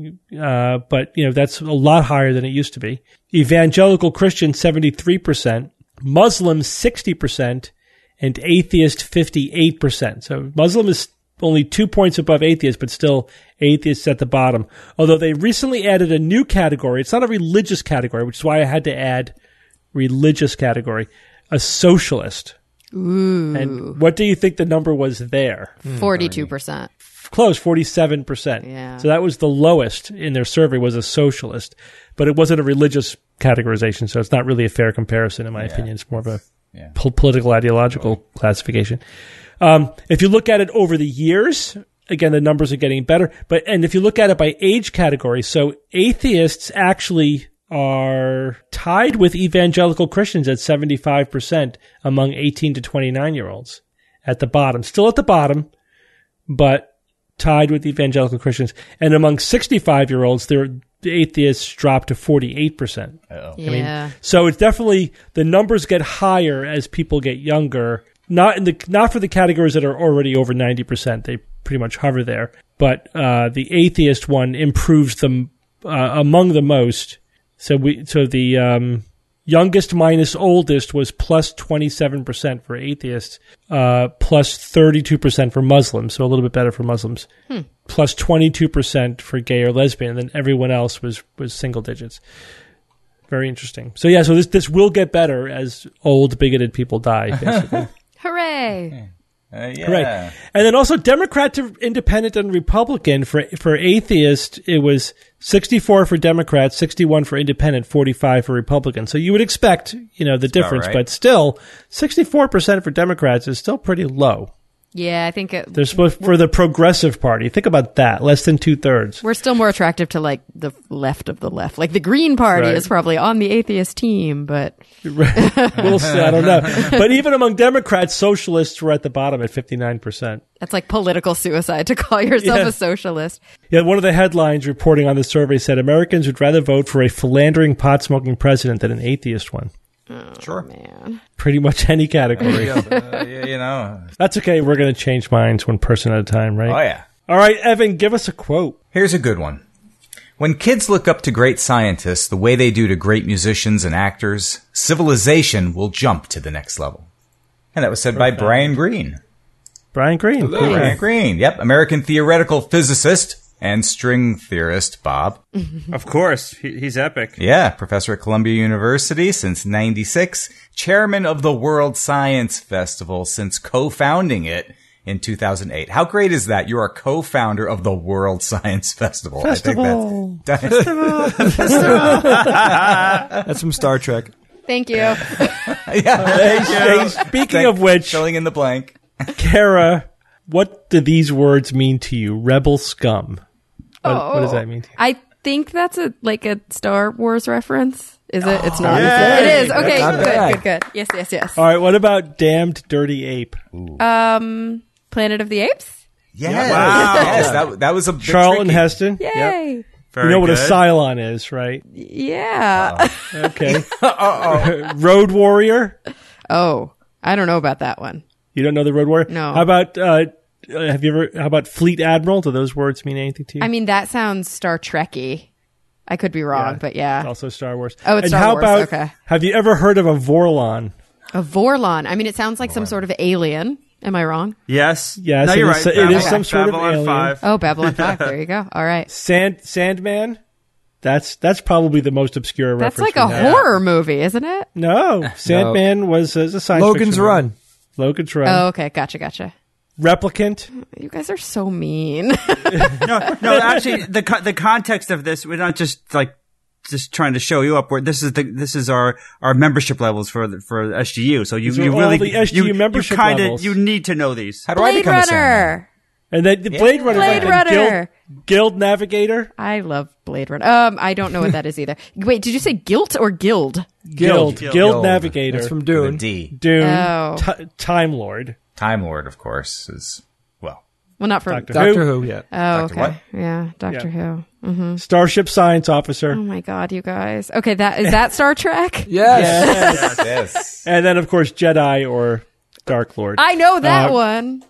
Speaker 2: Uh, but, you know, that's a lot higher than it used to be. Evangelical Christian, seventy-three percent. Muslim, sixty percent. And atheist, fifty-eight percent. So Muslim is only two points above atheist, but still atheists at the bottom. Although they recently added a new category. It's not a religious category, which is why I had to add religious category. A socialist.
Speaker 4: Ooh.
Speaker 2: And what do you think the number was there?
Speaker 4: forty-two percent.
Speaker 2: Close, forty-seven percent.
Speaker 4: Yeah.
Speaker 2: So that was the lowest in their survey, was a socialist. But it wasn't a religious categorization, so it's not really a fair comparison, in my
Speaker 6: Yeah.
Speaker 2: opinion. It's more of a
Speaker 6: Yeah.
Speaker 2: po- political, ideological classification. Um, if you look at it over the years, again, the numbers are getting better. But and if you look at it by age category, so atheists actually are tied with evangelical Christians at seventy-five percent among eighteen to twenty-nine year olds at the bottom. Still at the bottom, but tied with evangelical Christians. And among sixty-five year olds, the atheists drop to forty-eight percent.
Speaker 6: Uh-oh.
Speaker 4: Yeah.
Speaker 2: I mean, so it's definitely, the numbers get higher as people get younger. Not in the not for the categories that are already over ninety percent. They pretty much hover there. But uh, the atheist one improves them uh, among the most. So we so the um, youngest minus oldest was plus twenty-seven percent for atheists, uh, plus thirty-two percent for Muslims. So a little bit better for Muslims.
Speaker 4: Hmm.
Speaker 2: Plus twenty-two percent for gay or lesbian. And then everyone else was was single digits. Very interesting. So yeah, so this this will get better as old bigoted people die, basically.
Speaker 4: Hooray.
Speaker 6: Uh, yeah.
Speaker 2: Right. And then also Democrat to Independent and Republican. For for atheist, it was sixty-four for Democrats, sixty-one for Independent, forty-five for Republicans. So you would expect, you know, the difference,
Speaker 6: right.
Speaker 2: but still, sixty-four percent for Democrats is still pretty low.
Speaker 4: Yeah, I think it,
Speaker 2: They're supposed for the Progressive Party. Think about that, less than two thirds.
Speaker 4: we're still more attractive to like the left of the left. Like the Green Party
Speaker 2: Right.
Speaker 4: is probably on the atheist team, but
Speaker 2: We'll see. I don't know. But even among Democrats, socialists were at the bottom at fifty-nine percent.
Speaker 4: that's like political suicide to call yourself
Speaker 2: Yeah.
Speaker 4: a socialist.
Speaker 2: Yeah, one of the headlines reporting on the survey said Americans would rather vote for a philandering, pot-smoking president than an atheist one.
Speaker 6: Sure.
Speaker 4: Man.
Speaker 2: Pretty much any category.
Speaker 6: uh, yeah, you know.
Speaker 2: That's okay. We're going to change minds one person at a time, right?
Speaker 6: Oh, yeah.
Speaker 2: All right, Evan, give us a quote.
Speaker 6: Here's a good one. When kids look up to great scientists the way they do to great musicians and actors, civilization will jump to the next level. And that was said by Brian Greene.
Speaker 2: Brian Greene. Cool.
Speaker 6: Brian Greene. Yep. American theoretical physicist and string theorist, Bob.
Speaker 3: Of course. He, he's epic.
Speaker 6: Yeah. Professor at Columbia University since ninety-six. Chairman of the World Science Festival since co-founding it in two thousand eight. How great is that? You are a co-founder of the World Science Festival.
Speaker 2: Festival.
Speaker 6: I think that's,
Speaker 5: That's from Star Trek.
Speaker 4: Thank you.
Speaker 6: yeah.
Speaker 2: Hey, speaking
Speaker 6: Thank-
Speaker 2: of which,
Speaker 6: filling in the blank.
Speaker 2: Kara, what do these words mean to you? Rebel scum. What, what does that mean to you?
Speaker 4: I think that's a like a Star Wars reference. Is it? It's not.
Speaker 6: yeah.
Speaker 4: It is. Okay.
Speaker 5: Not
Speaker 4: Good.
Speaker 5: bad.
Speaker 4: Good. Good. Yes. Yes. Yes.
Speaker 2: All right, what about damned dirty ape?
Speaker 4: Um, Planet of the Apes.
Speaker 6: Yes.
Speaker 3: Wow.
Speaker 6: Yes, that, that was a bit
Speaker 2: Charlton
Speaker 6: tricky.
Speaker 2: Heston?
Speaker 4: Yay!
Speaker 3: Very
Speaker 2: You know what a
Speaker 3: good.
Speaker 2: Cylon is, right?
Speaker 4: Yeah.
Speaker 2: Okay. Road Warrior?
Speaker 4: Oh, I don't know about that one.
Speaker 2: You don't know the Road Warrior?
Speaker 4: No.
Speaker 2: How about, uh, uh, have you ever, how about Fleet Admiral? Do those words mean anything to you?
Speaker 4: I mean, that sounds Star Trek-y. I could be wrong,
Speaker 2: Yeah.
Speaker 4: but yeah.
Speaker 2: Also Star Wars.
Speaker 4: Oh, it's
Speaker 2: and
Speaker 4: Star
Speaker 2: how
Speaker 4: Wars,
Speaker 2: about,
Speaker 4: okay.
Speaker 2: have you ever heard of a Vorlon?
Speaker 4: A Vorlon. I mean, it sounds like some sort of alien. Am I wrong?
Speaker 3: Yes.
Speaker 2: Yes,
Speaker 3: No,
Speaker 2: it
Speaker 3: you're
Speaker 2: is-
Speaker 3: right.
Speaker 2: it is
Speaker 3: Babylon-
Speaker 2: some sort of
Speaker 3: Babylon
Speaker 2: alien.
Speaker 3: five.
Speaker 4: Oh, Babylon five. There you go. All right.
Speaker 2: Sand, Sandman? That's, that's probably the most obscure
Speaker 4: That's
Speaker 2: reference.
Speaker 4: like a
Speaker 2: we have.
Speaker 4: horror movie, isn't it?
Speaker 2: No. Sandman was, uh, a science
Speaker 5: Logan's
Speaker 2: fiction
Speaker 5: Run.
Speaker 2: movie. Logan's Run.
Speaker 4: Oh, okay. Gotcha. Gotcha.
Speaker 2: Replicant?
Speaker 4: You guys are so mean.
Speaker 3: No, no. Actually, the co- the context of this, we're not just like just trying to show you up. Where this is the this is our our membership levels for the, for S G U. So you
Speaker 2: These are
Speaker 3: you
Speaker 2: all
Speaker 3: really
Speaker 2: the S G U
Speaker 3: you,
Speaker 2: membership
Speaker 3: you kinda,
Speaker 2: levels.
Speaker 3: you need to know these.
Speaker 6: How do I
Speaker 4: Blade
Speaker 6: become a Sandman?
Speaker 4: Runner.
Speaker 2: And then the Blade Runner.
Speaker 4: Blade
Speaker 2: and
Speaker 4: Runner.
Speaker 2: Guild, Guild Navigator?
Speaker 4: I love Blade Runner. Um, I don't know what that is either. Wait, did you say guilt or guild?
Speaker 2: Guild.
Speaker 5: Guild.
Speaker 2: Guild,
Speaker 6: Guild.
Speaker 2: Navigator.
Speaker 5: That's from
Speaker 6: With a
Speaker 5: Dune.
Speaker 6: D.
Speaker 2: Dune.
Speaker 4: Oh.
Speaker 2: Ti- Time Lord.
Speaker 6: Time Lord, of course, is, well,
Speaker 4: Well, not for.
Speaker 2: Doctor
Speaker 5: Doctor
Speaker 2: Who.
Speaker 5: Who, yeah.
Speaker 4: Oh,
Speaker 6: Doctor
Speaker 4: okay.
Speaker 6: what?
Speaker 4: Yeah, Doctor Who. Mm-hmm.
Speaker 2: Starship Science Officer.
Speaker 4: Oh my God, you guys. Okay, that is that Star Trek?
Speaker 5: Yes.
Speaker 6: yes.
Speaker 2: And then, of course, Jedi or Dark Lord.
Speaker 4: I know that
Speaker 2: Uh,
Speaker 4: one.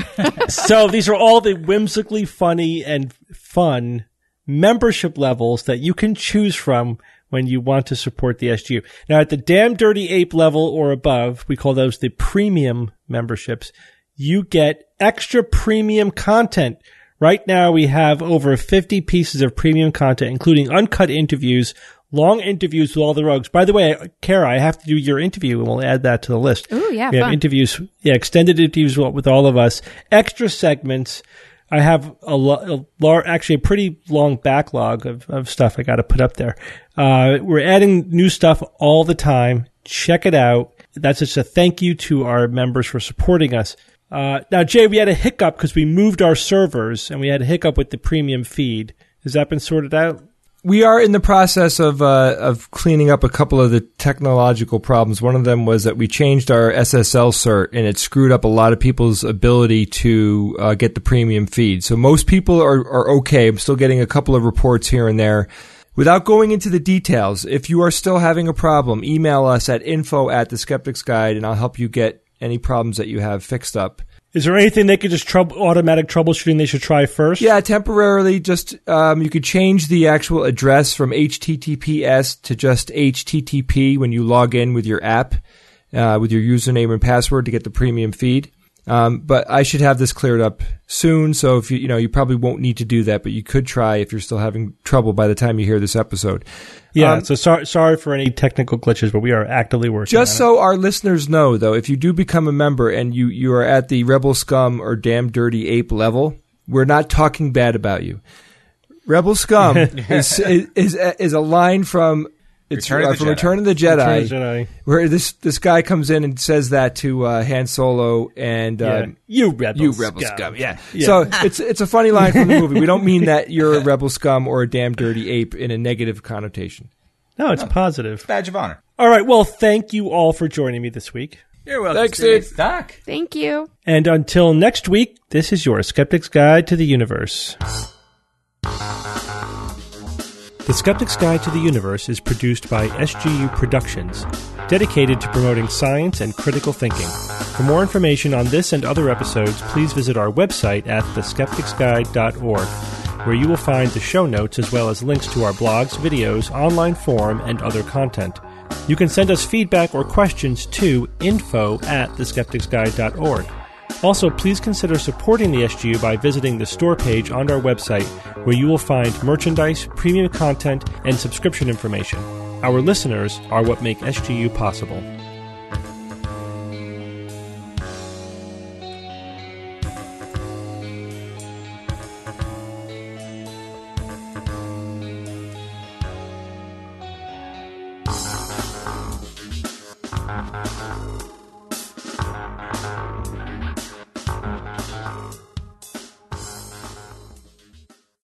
Speaker 2: So these are all the whimsically funny and fun membership levels that you can choose from when you want to support the S G U. Now, at the Damn Dirty Ape level or above, we call those the premium memberships, you get extra premium content. Right now, we have over fifty pieces of premium content, including uncut interviews, long interviews with all the rogues. By the way, Kara, I have to do your interview, and we'll add that to the list.
Speaker 4: Ooh, yeah,
Speaker 2: We have
Speaker 4: fun.
Speaker 2: interviews, yeah, extended interviews with with all of us, extra segments. I have a, lo- a lar- actually a pretty long backlog of, of stuff I got to put up there. Uh, we're adding new stuff all the time. Check it out. That's just a thank you to our members for supporting us. Uh, now, Jay, we had a hiccup because we moved our servers and we had a hiccup with the premium feed. Has that been sorted out?
Speaker 5: We are in the process of uh, of cleaning up a couple of the technological problems. One of them was that we changed our S S L cert, and it screwed up a lot of people's ability to uh, get the premium feed. So most people are, are okay. I'm still getting a couple of reports here and there. Without going into the details, if you are still having a problem, email us at info at the Skeptics Guide, and I'll help you get any problems that you have fixed up.
Speaker 2: Is there anything they could just trouble, automatic troubleshooting they should try first?
Speaker 5: Yeah, temporarily, just um, you could change the actual address from H T T P S to just H T T P when you log in with your app, uh, with your username and password to get the premium feed. Um, but I should have this cleared up soon, so if you you know you probably won't need to do that, but you could try if you're still having trouble by the time you hear this episode.
Speaker 2: Yeah,
Speaker 5: Um,
Speaker 2: so sorry, sorry for any technical glitches, but we are actively working
Speaker 5: Just
Speaker 2: on it.
Speaker 5: so our listeners know, though, if you do become a member and you, you are at the Rebel Scum or Damn Dirty Ape level, we're not talking bad about you. Rebel Scum is, is is is a line from it's
Speaker 6: Return of
Speaker 5: uh,
Speaker 6: the
Speaker 5: from
Speaker 6: Jedi.
Speaker 5: Return of the
Speaker 2: Return
Speaker 5: Jedi,
Speaker 2: of the Jedi.
Speaker 5: where this this guy comes in and says that to uh, Han Solo and
Speaker 2: Yeah.
Speaker 5: um,
Speaker 2: You rebel
Speaker 5: you Rebel
Speaker 2: scum.
Speaker 5: Scum. Yeah.
Speaker 2: Yeah.
Speaker 5: So it's it's a funny line from the movie. We don't mean that you're a Rebel Scum or a Damn Dirty Ape in a negative connotation.
Speaker 2: No, it's positive.
Speaker 6: Badge of honor.
Speaker 2: All right, well, thank you all for joining me this week.
Speaker 3: You're welcome.
Speaker 5: Thanks, Steve.
Speaker 6: Doc.
Speaker 4: Thank you.
Speaker 2: And until next week, this is your Skeptic's Guide to the Universe. The Skeptic's Guide to the Universe is produced by S G U Productions, dedicated to promoting science and critical thinking. For more information on this and other episodes, please visit our website at the skeptics guide dot org, where you will find the show notes as well as links to our blogs, videos, online forum, and other content. You can send us feedback or questions to info at the skeptics guide dot org. Also, please consider supporting the S G U by visiting the store page on our website, where you will find merchandise, premium content, and subscription information. Our listeners are what make S G U possible.
Speaker 3: Bye.